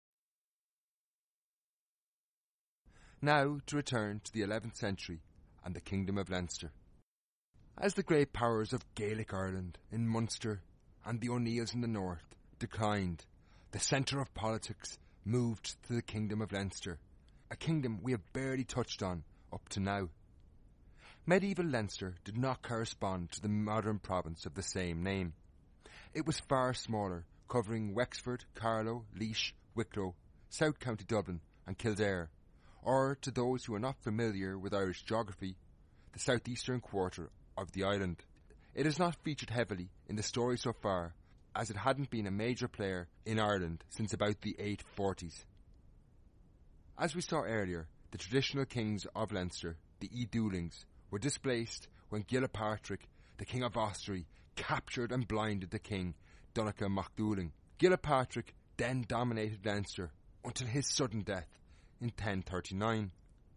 Now to return to the eleventh century and the Kingdom of Leinster. As the great powers of Gaelic Ireland in Munster and the O'Neills in the north declined, the centre of politics moved to the Kingdom of Leinster, a kingdom we have barely touched on up to now. Medieval Leinster did not correspond to the modern province of the same name. It was far smaller, covering Wexford, Carlow, Laois, Wicklow, South County Dublin and Kildare, or, to those who are not familiar with Irish geography, the southeastern quarter of the island. It has not featured heavily in the story so far, as it hadn't been a major player in Ireland since about the eight forties. As we saw earlier, the traditional kings of Leinster, the Eadulings, were displaced when Gilpatrick, the King of Ossory, captured and blinded the king, Donogh Mac Dúlainn. Gilpatrick then dominated Leinster until his sudden death in ten thirty-nine.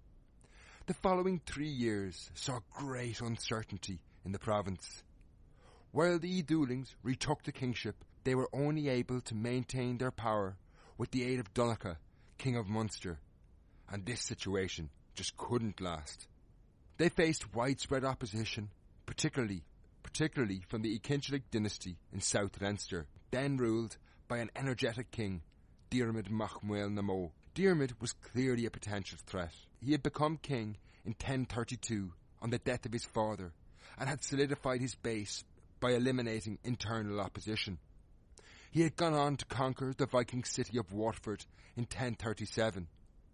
The following three years saw great uncertainty in the province. While the Eadulings retook the kingship, they were only able to maintain their power with the aid of Donogh, King of Munster, and this situation just couldn't last. They faced widespread opposition, particularly particularly from the Ekinchlig dynasty in South Leinster, then ruled by an energetic king, Diarmid Mac Muel na Mó. Diarmid was clearly a potential threat. He had become king in ten thirty-two on the death of his father and had solidified his base by eliminating internal opposition. He had gone on to conquer the Viking city of Waterford in ten thirty-seven.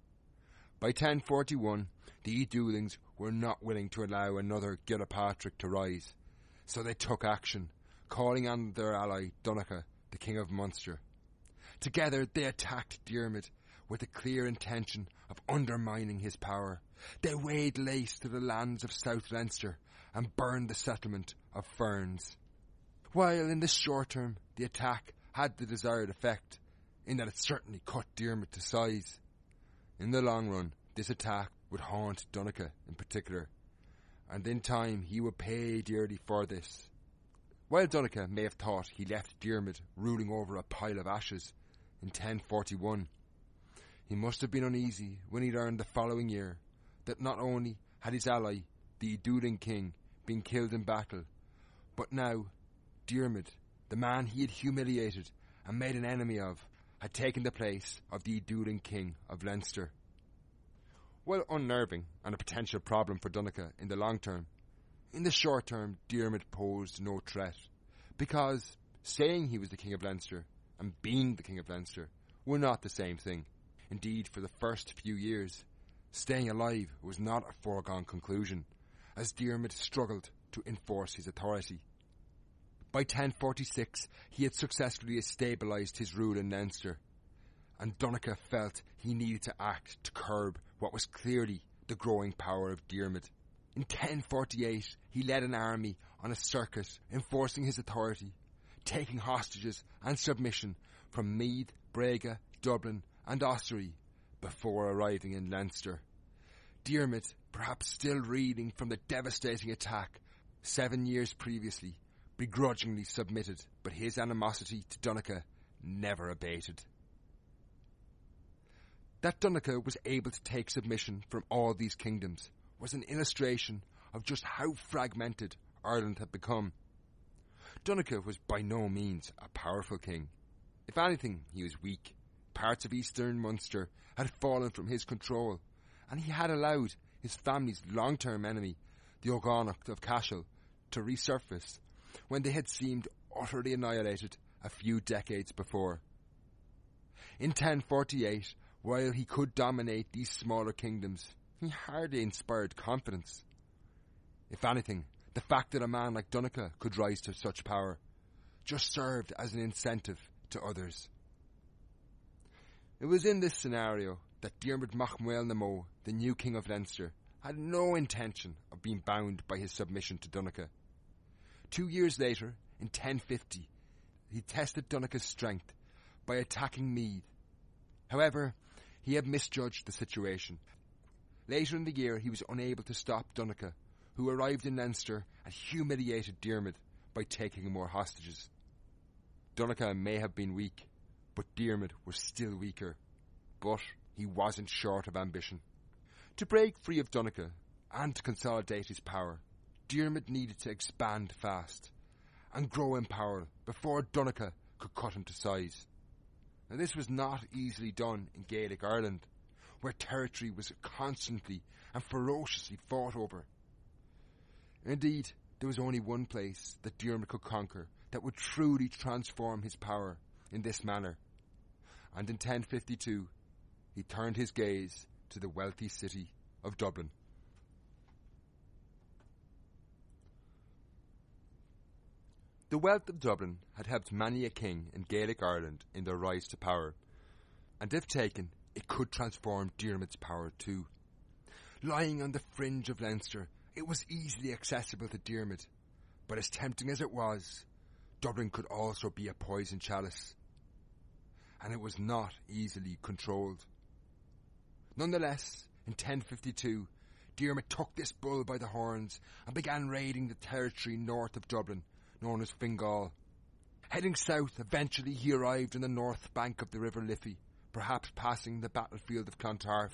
By ten forty-one, the Eadulings were not willing to allow another Gilpatrick to rise, so they took action, calling on their ally Donogh, the King of Munster. Together they attacked Diarmid with a clear intention of undermining his power. They weighed lace to the lands of South Leinster and burned the settlement of Ferns. While in the short term the attack had the desired effect, in that it certainly cut Diarmid to size, in the long run this attack would haunt Donogh in particular, and in time he would pay dearly for this. While Donogh may have thought he left Diarmid ruling over a pile of ashes in ten forty-one, he must have been uneasy when he learned the following year that not only had his ally, the Eaduling king, been killed in battle, but now Diarmid, the man he had humiliated and made an enemy of, had taken the place of the Eaduling king of Leinster. While unnerving and a potential problem for Donogh in the long term, in the short term Diarmid posed no threat, because saying he was the king of Leinster and being the king of Leinster were not the same thing. Indeed, for the first few years, staying alive was not a foregone conclusion, as Diarmid struggled to enforce his authority. By ten forty-six, he had successfully stabilised his rule in Leinster, and Donogh felt he needed to act to curb what was clearly the growing power of Diarmid. In ten forty-eight, he led an army on a circuit enforcing his authority, taking hostages and submission from Meath, Brega, Dublin and Ossory before arriving in Leinster. Diarmid, perhaps still reeling from the devastating attack seven years previously, begrudgingly submitted, but his animosity to Donogh never abated. That Donogh was able to take submission from all these kingdoms was an illustration of just how fragmented Ireland had become. Donogh was by no means a powerful king. If anything, he was weak. Parts of eastern Munster had fallen from his control, and he had allowed his family's long-term enemy, the O'Gonnocht of Cashel, to resurface when they had seemed utterly annihilated a few decades before. In ten forty-eight, while he could dominate these smaller kingdoms, he hardly inspired confidence. If anything, the fact that a man like Donogh could rise to such power just served as an incentive to others. It was in this scenario that Diarmid Mac Muel na Mó, the new king of Leinster, had no intention of being bound by his submission to Donogh. Two years later, in ten fifty, he tested Donogh's strength by attacking Meath. However, he had misjudged the situation. Later in the year, he was unable to stop Donogh, who arrived in Leinster and humiliated Diarmid by taking more hostages. Donogh may have been weak, but Diarmid was still weaker. But he wasn't short of ambition. To break free of Donogh and to consolidate his power, Diarmid needed to expand fast and grow in power before Donogh could cut him to size. Now, this was not easily done in Gaelic Ireland, where territory was constantly and ferociously fought over. Indeed, there was only one place that Diarmid could conquer that would truly transform his power in this manner. And in ten fifty-two, he turned his gaze to the wealthy city of Dublin. The wealth of Dublin had helped many a king in Gaelic Ireland in their rise to power, and if taken, it could transform Diarmid's power too. Lying on the fringe of Leinster, it was easily accessible to Diarmid, but as tempting as it was, Dublin could also be a poison chalice, and it was not easily controlled. Nonetheless, in ten fifty-two, Diarmid took this bull by the horns and began raiding the territory north of Dublin, known as Fingal. Heading south, eventually he arrived on the north bank of the River Liffey, perhaps passing the battlefield of Clontarf.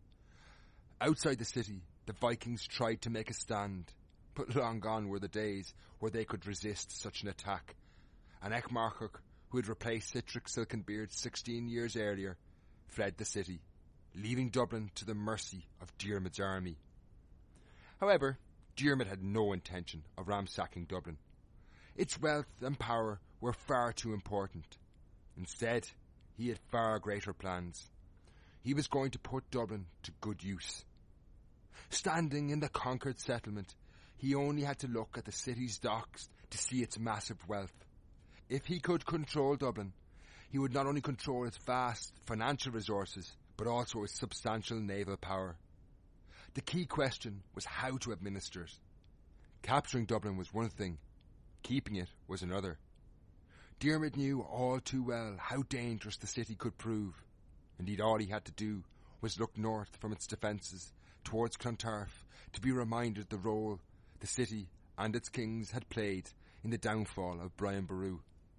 Outside the city, the Vikings tried to make a stand, but long gone were the days where they could resist such an attack, and Ecmarchach, who had replaced Sitric Silkenbeard sixteen years earlier, fled the city, leaving Dublin to the mercy of Diarmid's army. However, Diarmid had no intention of ransacking Dublin. Its wealth and power were far too important. Instead, he had far greater plans. He was going to put Dublin to good use. Standing in the conquered settlement, he only had to look at the city's docks to see its massive wealth. If he could control Dublin, he would not only control its vast financial resources, but also its substantial naval power. The key question was how to administer it. Capturing Dublin was one thing, keeping it was another. Diarmid knew all too well how dangerous the city could prove. Indeed, all he had to do was look north from its defences towards Clontarf to be reminded the role the city and its kings had played in the downfall of Brian Boru.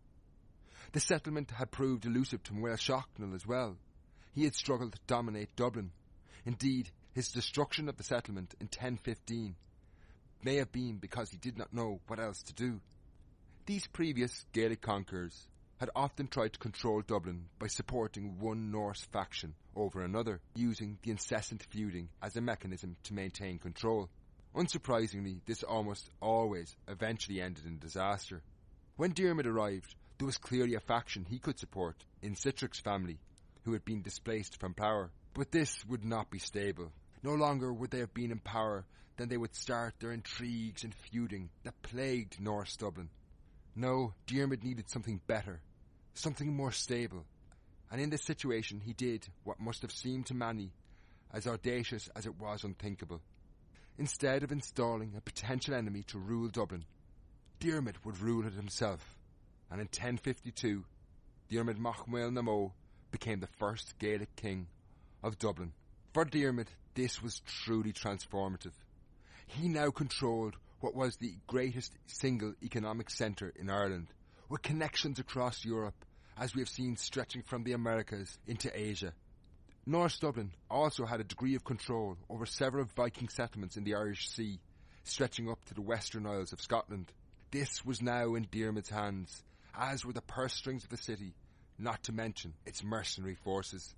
The settlement had proved elusive to Muel Shocknell as well. He had struggled to dominate Dublin. Indeed, his destruction of the settlement in ten fifteen may have been because he did not know what else to do. These previous Gaelic conquerors had often tried to control Dublin by supporting one Norse faction over another, using the incessant feuding as a mechanism to maintain control. Unsurprisingly, this almost always eventually ended in disaster. When Diarmid arrived, there was clearly a faction he could support in Sitric's family, who had been displaced from power. But this would not be stable. No longer would they have been in power then they would start their intrigues and feuding that plagued Norse Dublin. No, Diarmid needed something better, something more stable, and in this situation he did what must have seemed to many as audacious as it was unthinkable. Instead of installing a potential enemy to rule Dublin, Diarmid would rule it himself, and in ten fifty-two, Diarmid Mac Muil na Mó became the first Gaelic king of Dublin. For Diarmid, this was truly transformative. He now controlled what was the greatest single economic centre in Ireland, with connections across Europe, as we have seen stretching from the Americas into Asia. North Dublin also had a degree of control over several Viking settlements in the Irish Sea, stretching up to the Western Isles of Scotland. This was now in Diarmid's hands, as were the purse strings of the city, not to mention its mercenary forces.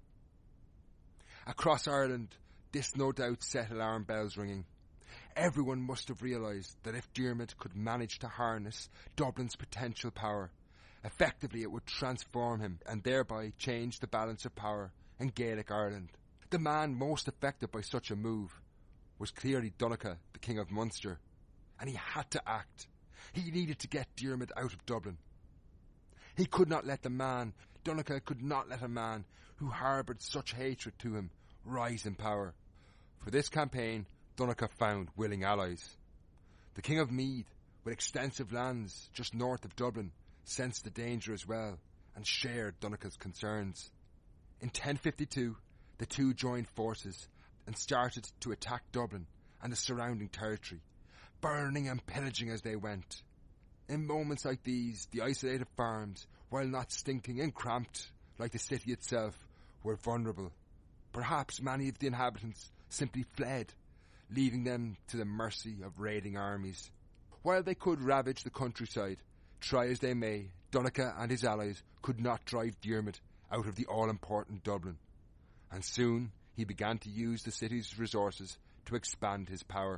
Across Ireland, this no doubt set alarm bells ringing. Everyone must have realised that if Diarmid could manage to harness Dublin's potential power, effectively it would transform him and thereby change the balance of power in Gaelic Ireland. The man most affected by such a move was clearly Donogh, the King of Munster, and he had to act. He needed to get Diarmid out of Dublin. He could not let the man, Donogh could not let a man who harboured such hatred to him rise in power. For this campaign, Donogh found willing allies. The King of Meath, with extensive lands just north of Dublin, sensed the danger as well and shared Donogh's concerns. In ten fifty-two, the two joined forces and started to attack Dublin and the surrounding territory, burning and pillaging as they went. In moments like these, the isolated farms, while not stinking and cramped like the city itself, were vulnerable. Perhaps many of the inhabitants simply fled, leaving them to the mercy of raiding armies. While they could ravage the countryside, try as they may, Donogh and his allies could not drive Diarmid out of the all-important Dublin, and soon he began to use the city's resources to expand his power.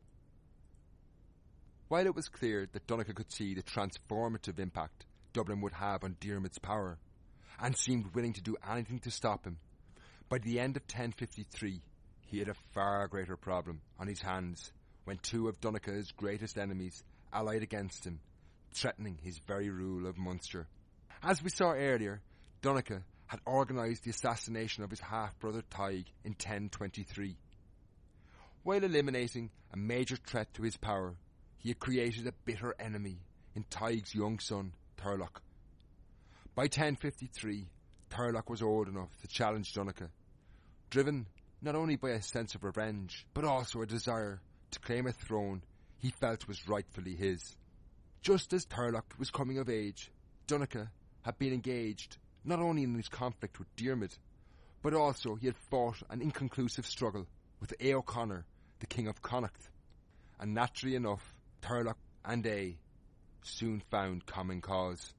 While it was clear that Donogh could see the transformative impact Dublin would have on Diarmid's power, and seemed willing to do anything to stop him, by the end of ten fifty-three he had a far greater problem on his hands when two of Donogh's greatest enemies allied against him, threatening his very rule of Munster. As we saw earlier, Donogh had organised the assassination of his half-brother Tadhg in ten twenty-three. While eliminating a major threat to his power, he had created a bitter enemy in Tadhg's young son, Turlough. By ten fifty-three, Turlough was old enough to challenge Donogh, driven not only by a sense of revenge, but also a desire to claim a throne he felt was rightfully his. Just as Turlough was coming of age, Donogh had been engaged not only in his conflict with Diarmid, but also he had fought an inconclusive struggle with Ea O'Connor, the King of Connacht, and naturally enough, Turlough and Ea soon found common cause.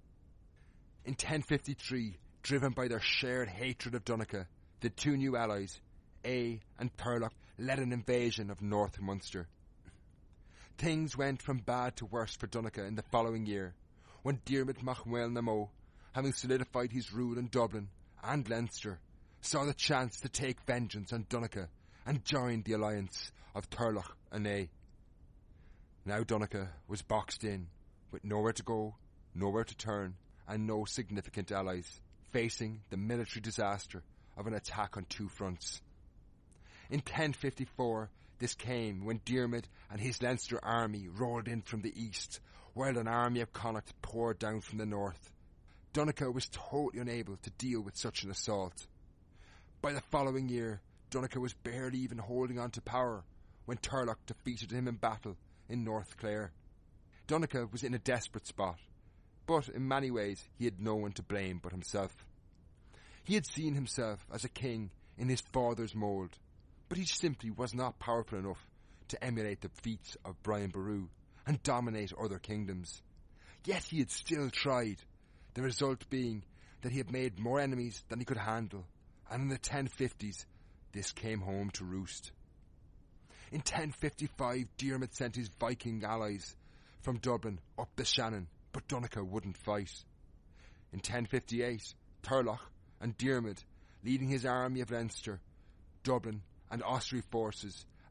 In ten fifty-three, driven by their shared hatred of Donogh, the two new allies, Ea and Turlough, led an invasion of North Munster. Things went from bad to worse for Donogh in the following year, when Diarmid Mac Muil na Mó, having solidified his rule in Dublin and Leinster, saw the chance to take vengeance on Donogh and joined the alliance of Turlough and Ea. Now Donogh was boxed in, with nowhere to go, nowhere to turn, and no significant allies, facing the military disaster of an attack on two fronts. In ten fifty-four, this came when Diarmid and his Leinster army rolled in from the east, while an army of Connacht poured down from the north. Donogh was totally unable to deal with such an assault. By the following year, Donogh was barely even holding on to power when Turlough defeated him in battle in North Clare. Donogh was in a desperate spot, but in many ways he had no one to blame but himself. He had seen himself as a king in his father's mould, but he simply was not powerful enough to emulate the feats of Brian Boru and dominate other kingdoms. Yet he had still tried, the result being that he had made more enemies than he could handle, and in the ten fifties this came home to roost. In ten fifty-five, Diarmid sent his Viking allies from Dublin up the Shannon, but Donogh wouldn't fight. In ten fifty-eight, Turlough and Diarmid, leading his army of Leinster, Dublin and Ossory forces,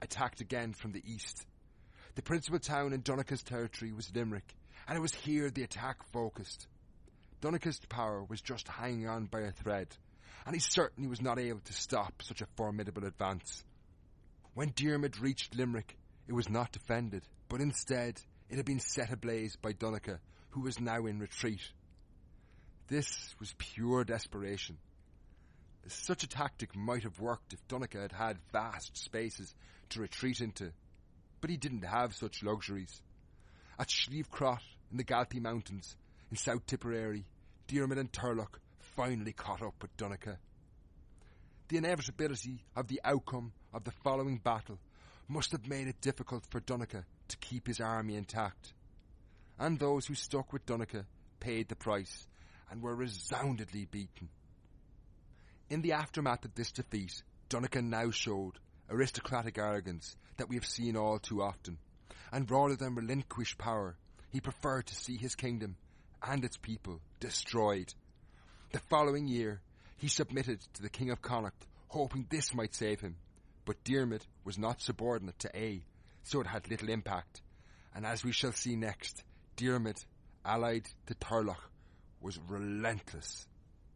attacked again from the east. The principal town in Donogha's territory was Limerick, and it was here the attack focused. Donogha's power was just hanging on by a thread, and he certainly was not able to stop such a formidable advance. When Diarmid reached Limerick, it was not defended, but instead it had been set ablaze by Donogha, who was now in retreat. This was pure desperation. Such a tactic might have worked if Donogha had had vast spaces to retreat into, but he didn't have such luxuries. At Slieve Crott in the Galtee Mountains in South Tipperary, Diarmid and Turlough finally caught up with Donogha. The inevitability of the outcome of the following battle must have made it difficult for Donogha to keep his army intact, and those who stuck with Donogha paid the price and were resoundingly beaten. In the aftermath of this defeat, Donogha now showed aristocratic arrogance that we have seen all too often, and rather than relinquish power, he preferred to see his kingdom and its people destroyed. The following year, he submitted to the King of Connacht, hoping this might save him, but Diarmid was not subordinate to A, so it had little impact, and as we shall see next, Diarmid, allied to Turlough, was relentless.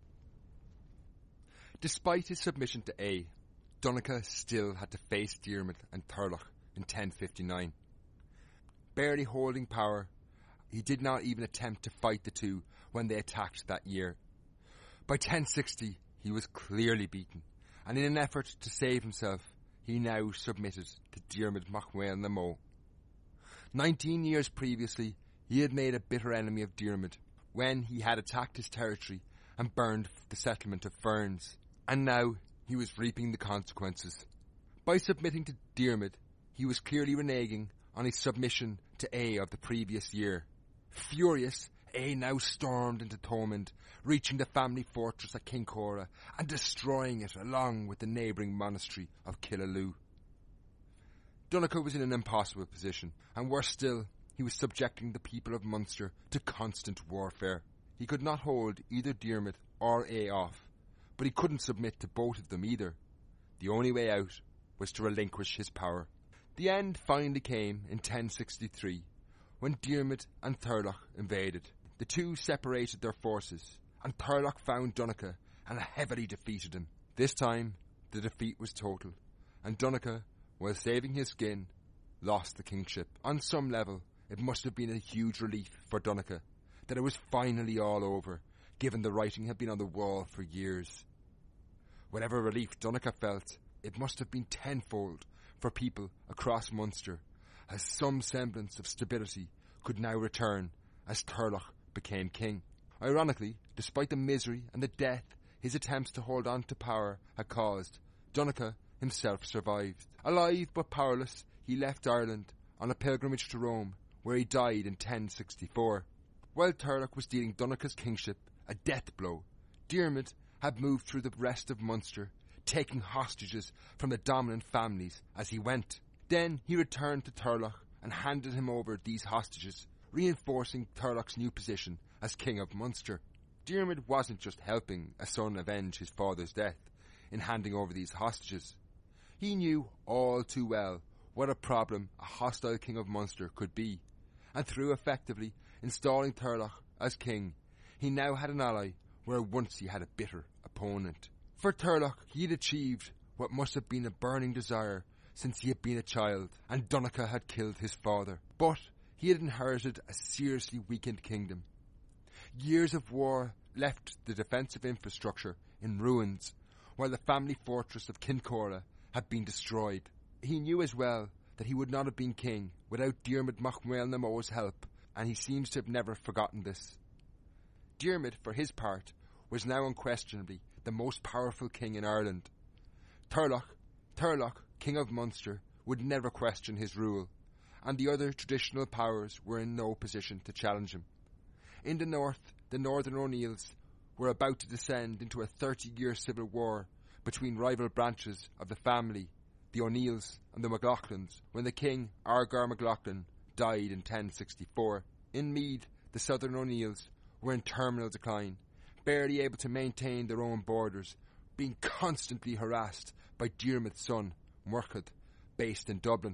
Despite his submission to A, Donogha still had to face Diarmid and Turlough in ten fifty-nine. Barely holding power, he did not even attempt to fight the two when they attacked that year. By ten sixty, he was clearly beaten, and in an effort to save himself, he now submitted to Diarmid Mac Mael na Mo. Nineteen years previously, he had made a bitter enemy of Diarmid when he had attacked his territory and burned the settlement of Ferns, and now he was reaping the consequences. By submitting to Diarmid, he was clearly reneging on his submission to A of the previous year. Furious, A now stormed into Thomond, reaching the family fortress at Kincora and destroying it along with the neighbouring monastery of Killaloe. Donogha was in an impossible position, and worse still, he was subjecting the people of Munster to constant warfare. He could not hold either Diarmid or A off, but he couldn't submit to both of them either. The only way out was to relinquish his power. The end finally came in ten sixty-three, when Diarmid and Turlough invaded. The two separated their forces, and Turlough found Donogha and heavily defeated him. This time, the defeat was total, and Donogha, while saving his skin, lost the kingship. On some level, it must have been a huge relief for Donogha that it was finally all over, given the writing had been on the wall for years. Whatever relief Donogha felt, it must have been tenfold for people across Munster, as some semblance of stability could now return as Turlough became king. Ironically, despite the misery and the death his attempts to hold on to power had caused, Donogha himself survived. Alive but powerless, he left Ireland on a pilgrimage to Rome, where he died in ten sixty-four. While Turlough was dealing Donogha's kingship a death blow, Diarmid had moved through the rest of Munster, taking hostages from the dominant families as he went. Then he returned to Turlough and handed him over these hostages, reinforcing Turlough's new position as King of Munster. Diarmid wasn't just helping a son avenge his father's death in handing over these hostages. He knew all too well what a problem a hostile King of Munster could be, and through effectively installing Turlough as king, he now had an ally where once he had a bitter opponent. For Turlough, he had achieved what must have been a burning desire since he had been a child, and Donogha had killed his father. But he had inherited a seriously weakened kingdom. Years of war left the defensive infrastructure in ruins, while the family fortress of Kincora had been destroyed. He knew as well that he would not have been king without Diarmid Mac Mael na Mo's help, and he seems to have never forgotten this. Diarmid, for his part, was now unquestionably the most powerful king in Ireland. Turlough, Turlough, King of Munster, would never question his rule, and the other traditional powers were in no position to challenge him. In the north, the Northern O'Neills were about to descend into a thirty-year civil war between rival branches of the family, the O'Neills and the MacLaughlins, when the king, Argar MacLachlan, died in ten sixty-four. In Meath, the Southern O'Neills were in terminal decline, barely able to maintain their own borders, being constantly harassed by Diarmid's son, Murchad, based in Dublin.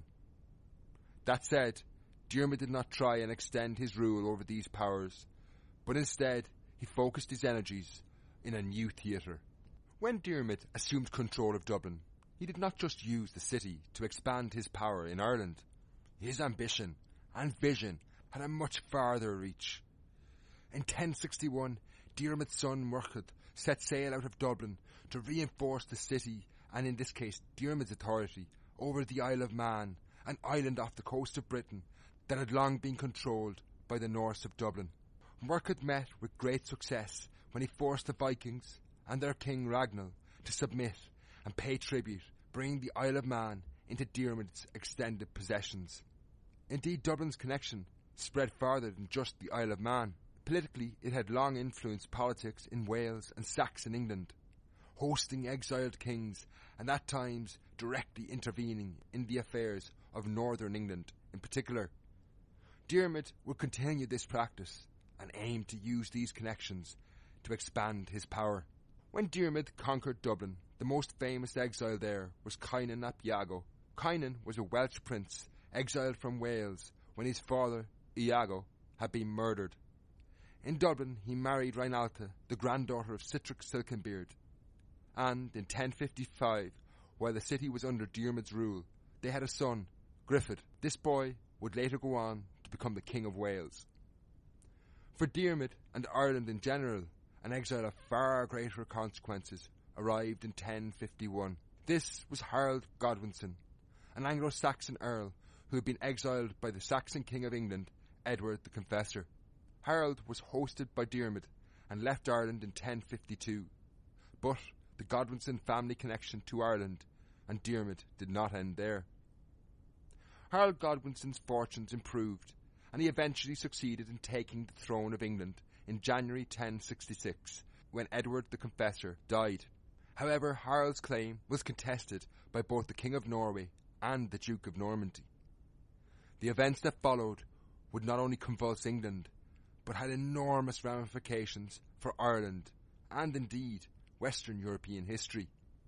That said, Diarmid did not try and extend his rule over these powers, but instead he focused his energies in a new theatre. When Diarmid assumed control of Dublin, he did not just use the city to expand his power in Ireland. His ambition and vision had a much farther reach. In ten sixty-one, Diarmaid's son Murchad set sail out of Dublin to reinforce the city, and in this case Diarmaid's authority, over the Isle of Man, an island off the coast of Britain that had long been controlled by the Norse of Dublin. Murchad met with great success when he forced the Vikings and their king Ragnall to submit and pay tribute, bringing the Isle of Man into Diarmaid's extended possessions. Indeed, Dublin's connection spread farther than just the Isle of Man. Politically, it had long influenced politics in Wales and Saxon England, hosting exiled kings and at times directly intervening in the affairs of northern England in particular. Diarmaid would continue this practice and aim to use these connections to expand his power. When Diarmaid conquered Dublin, the most famous exile there was Kynan ap Iago. Kynan was a Welsh prince exiled from Wales when his father, Iago, had been murdered. In Dublin, he married Reinalta, the granddaughter of Sitric Silkenbeard, and in ten fifty-five, while the city was under Diarmaid's rule, they had a son, Griffith. This boy would later go on to become the King of Wales. For Diarmaid and Ireland in general, an exile of far greater consequences arrived in ten fifty-one. This was Harold Godwinson, an Anglo-Saxon earl who had been exiled by the Saxon King of England, Edward the Confessor. Harold was hosted by Diarmaid and left Ireland in ten fifty-two, but the Godwinson family connection to Ireland and Diarmaid did not end there. Harold Godwinson's fortunes improved, and he eventually succeeded in taking the throne of England in January ten sixty-six, when Edward the Confessor died. However, Harold's claim was contested by both the King of Norway and the Duke of Normandy. The events that followed would not only convulse England, but had enormous ramifications for Ireland and indeed Western European history.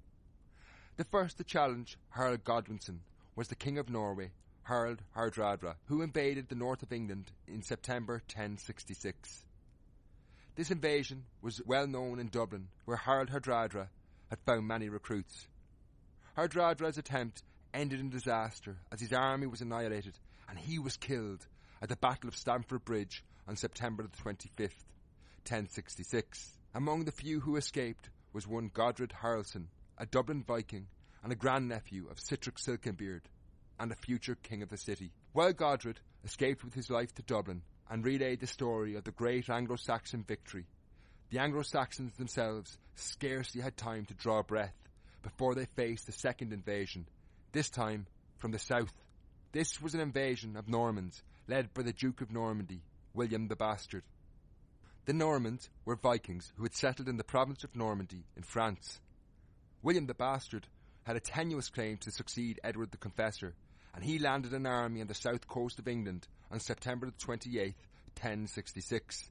The first to challenge Harold Godwinson was the King of Norway, Harald Hardrada, who invaded the north of England in September ten sixty-six. This invasion was well known in Dublin, where Harald Hardrada had found many recruits. Hardrada's attempt ended in disaster as his army was annihilated and he was killed at the Battle of Stamford Bridge on September the twenty-fifth, ten sixty-six. Among the few who escaped was one Godred Haraldson, a Dublin Viking and a grandnephew of Sitric Silkenbeard and a future king of the city. While Godred escaped with his life to Dublin and relayed the story of the great Anglo-Saxon victory, the Anglo-Saxons themselves scarcely had time to draw breath before they faced the second invasion, this time from the south. This was an invasion of Normans led by the Duke of Normandy, William the Bastard. The Normans were Vikings who had settled in the province of Normandy in France. William the Bastard had a tenuous claim to succeed Edward the Confessor, and he landed an army on the south coast of England on September the twenty-eighth, ten sixty-six.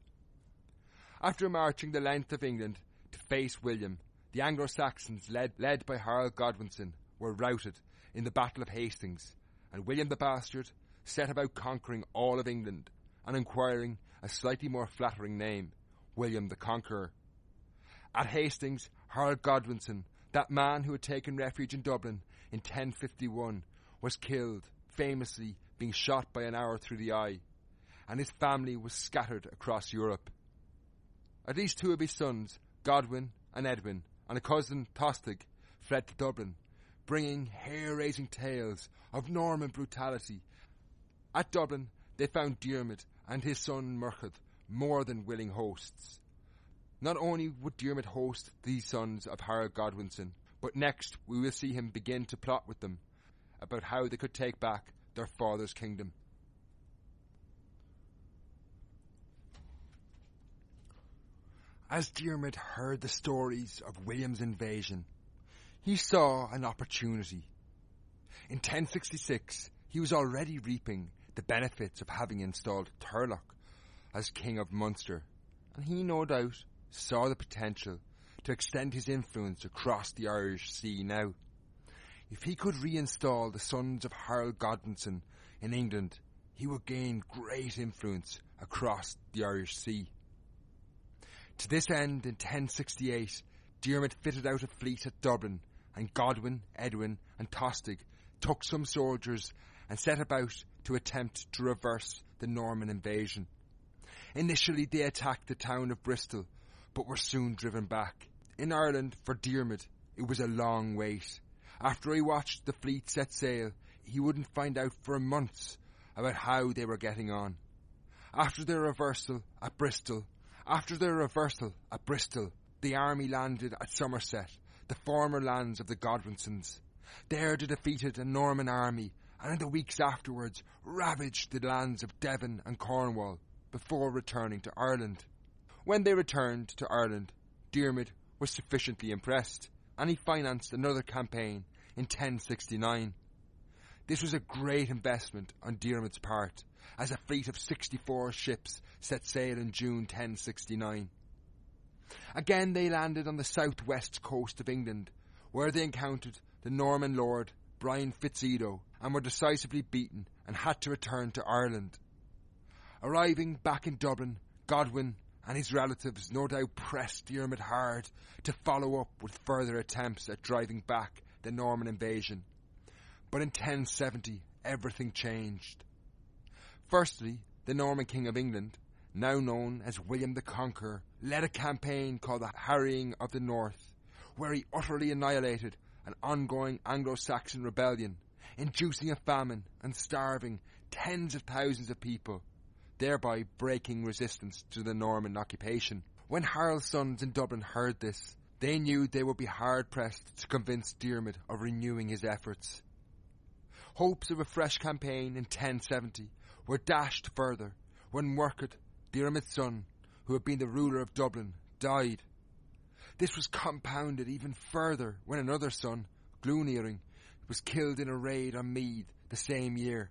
After marching the length of England to face William, the Anglo-Saxons, led, led by Harold Godwinson, were routed in the Battle of Hastings, and William the Bastard set about conquering all of England and acquiring a slightly more flattering name, William the Conqueror. At Hastings, Harold Godwinson, that man who had taken refuge in Dublin in ten fifty-one, was killed, famously being shot by an arrow through the eye, and his family was scattered across Europe. At least two of his sons, Godwin and Edwin, and a cousin, Tostig, fled to Dublin, bringing hair-raising tales of Norman brutality. At Dublin, they found Diarmaid and his son Murchad more than willing hosts. Not only would Diarmaid host these sons of Harold Godwinson, but next we will see him begin to plot with them about how they could take back their father's kingdom. As Diarmaid heard the stories of William's invasion, he saw an opportunity. In ten sixty-six, he was already reaping the benefits of having installed Turlough as King of Munster, and he no doubt saw the potential to extend his influence across the Irish Sea now. If he could reinstall the sons of Harold Godwinson in England, he would gain great influence across the Irish Sea. To this end, in ten sixty-eight, Diarmid fitted out a fleet at Dublin, and Godwin, Edwin and Tostig took some soldiers and set about to attempt to reverse the Norman invasion. Initially they attacked the town of Bristol, but were soon driven back. In Ireland, for Diarmid, it was a long wait. After he watched the fleet set sail, he wouldn't find out for months about how they were getting on. After their reversal at Bristol, after their reversal at Bristol, the army landed at Somerset, the former lands of the Godwinsons. There they defeated a Norman army, and in the weeks afterwards ravaged the lands of Devon and Cornwall, before returning to Ireland. When they returned to Ireland, Diarmid was sufficiently impressed, and he financed another campaign in ten sixty-nine. This was a great investment on Diarmid's part, as a fleet of sixty-four ships set sail in June ten sixty-nine. Again they landed on the southwest coast of England, where they encountered the Norman lord Brian Fitzedo, and were decisively beaten and had to return to Ireland. Arriving back in Dublin, Godwin and his relatives no doubt pressed Diarmid hard to follow up with further attempts at driving back the Norman invasion. But in ten seventy, everything changed. Firstly, the Norman King of England, now known as William the Conqueror, led a campaign called the Harrying of the North, where he utterly annihilated an ongoing Anglo-Saxon rebellion, inducing a famine and starving tens of thousands of people, thereby breaking resistance to the Norman occupation. When Harold's sons in Dublin heard this, they knew they would be hard-pressed to convince Diarmid of renewing his efforts. Hopes of a fresh campaign in ten seventy were dashed further when Murchad, Diarmid's son, who had been the ruler of Dublin, died. This was compounded even further when another son, Glúnearing, was killed in a raid on Meath the same year.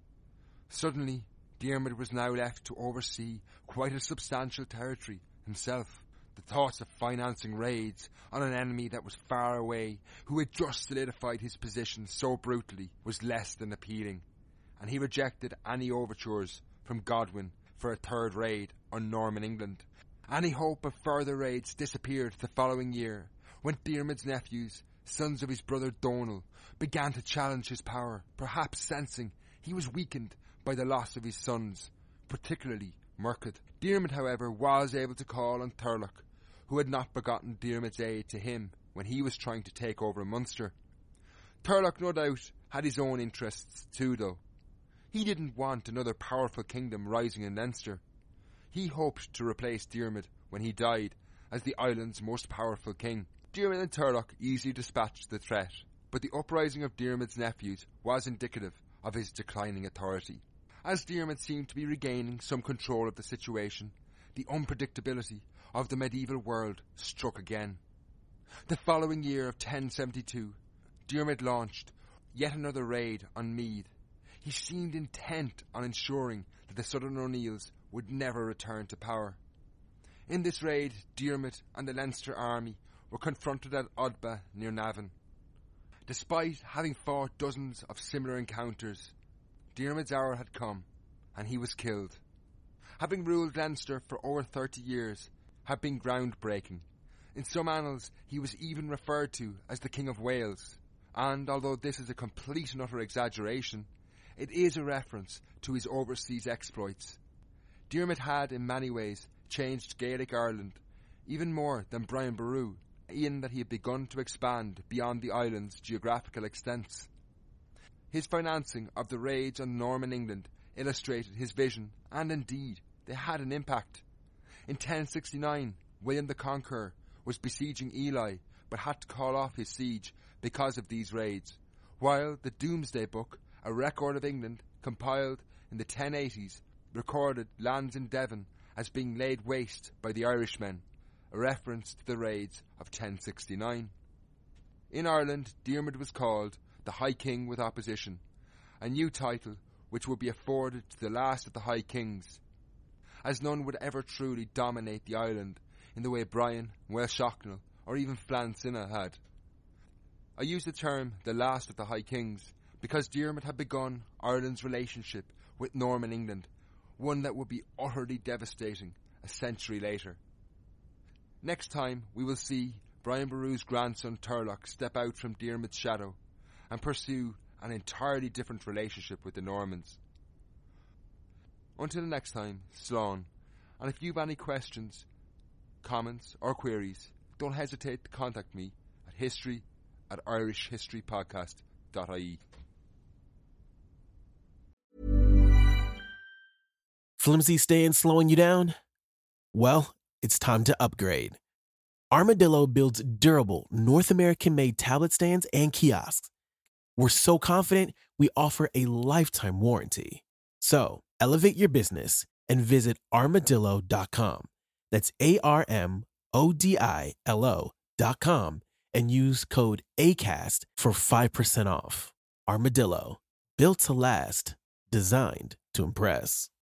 Suddenly, Diarmid was now left to oversee quite a substantial territory himself. The thoughts of financing raids on an enemy that was far away, who had just solidified his position so brutally, was less than appealing, and he rejected any overtures from Godwin for a third raid on Norman England. Any hope of further raids disappeared the following year, when Diarmid's nephews, sons of his brother Donal, began to challenge his power, perhaps sensing he was weakened by the loss of his sons, particularly Murchad. Diarmid, however, was able to call on Turlough, who had not begotten Diarmid's aid to him when he was trying to take over Munster. Turlough no doubt had his own interests too, though. He didn't want another powerful kingdom rising in Leinster. He hoped to replace Diarmid when he died as the island's most powerful king. Diarmid and Turlough easily dispatched the threat, but the uprising of Diarmid's nephews was indicative of his declining authority. As Diarmid seemed to be regaining some control of the situation, the unpredictability of the medieval world struck again. The following year of ten seventy-two, Diarmid launched yet another raid on Meath. He seemed intent on ensuring that the Southern O'Neills would never return to power. In this raid, Diarmid and the Leinster army were confronted at Odba near Navan. Despite having fought dozens of similar encounters, Diarmid's hour had come, and he was killed. Having ruled Leinster for over thirty years had been groundbreaking. In some annals, he was even referred to as the King of Wales, and although this is a complete and utter exaggeration, it is a reference to his overseas exploits. Diarmid had, in many ways, changed Gaelic Ireland, even more than Brian Boru, in that he had begun to expand beyond the island's geographical extents. His financing of the raids on Norman England illustrated his vision, and indeed, they had an impact. In ten sixty-nine, William the Conqueror was besieging Ely, but had to call off his siege because of these raids, while the Domesday Book, a record of England compiled in the ten eighties, recorded lands in Devon as being laid waste by the Irishmen, a reference to the raids of ten sixty-nine. In Ireland, Diarmid was called the High King with Opposition, a new title which would be afforded to the last of the High Kings, as none would ever truly dominate the island in the way Brian, Muel Shocknall or even Flann Cinna had. I use the term the last of the High Kings because Diarmid had begun Ireland's relationship with Norman England, one that would be utterly devastating a century later. Next time we will see Brian Boru's grandson Turlough step out from Diarmid's shadow and pursue an entirely different relationship with the Normans. Until next time, Slán, and if you've any questions, comments or queries, don't hesitate to contact me at history at irish history podcast dot I E. Flimsy staying slowing you down? Well, it's time to upgrade. Armadillo builds durable, North American-made tablet stands and kiosks. We're so confident, we offer a lifetime warranty. So, elevate your business and visit armadillo dot com. That's A R M O D I L O dot com and use code ACAST for five percent off. Armadillo, built to last, designed to impress.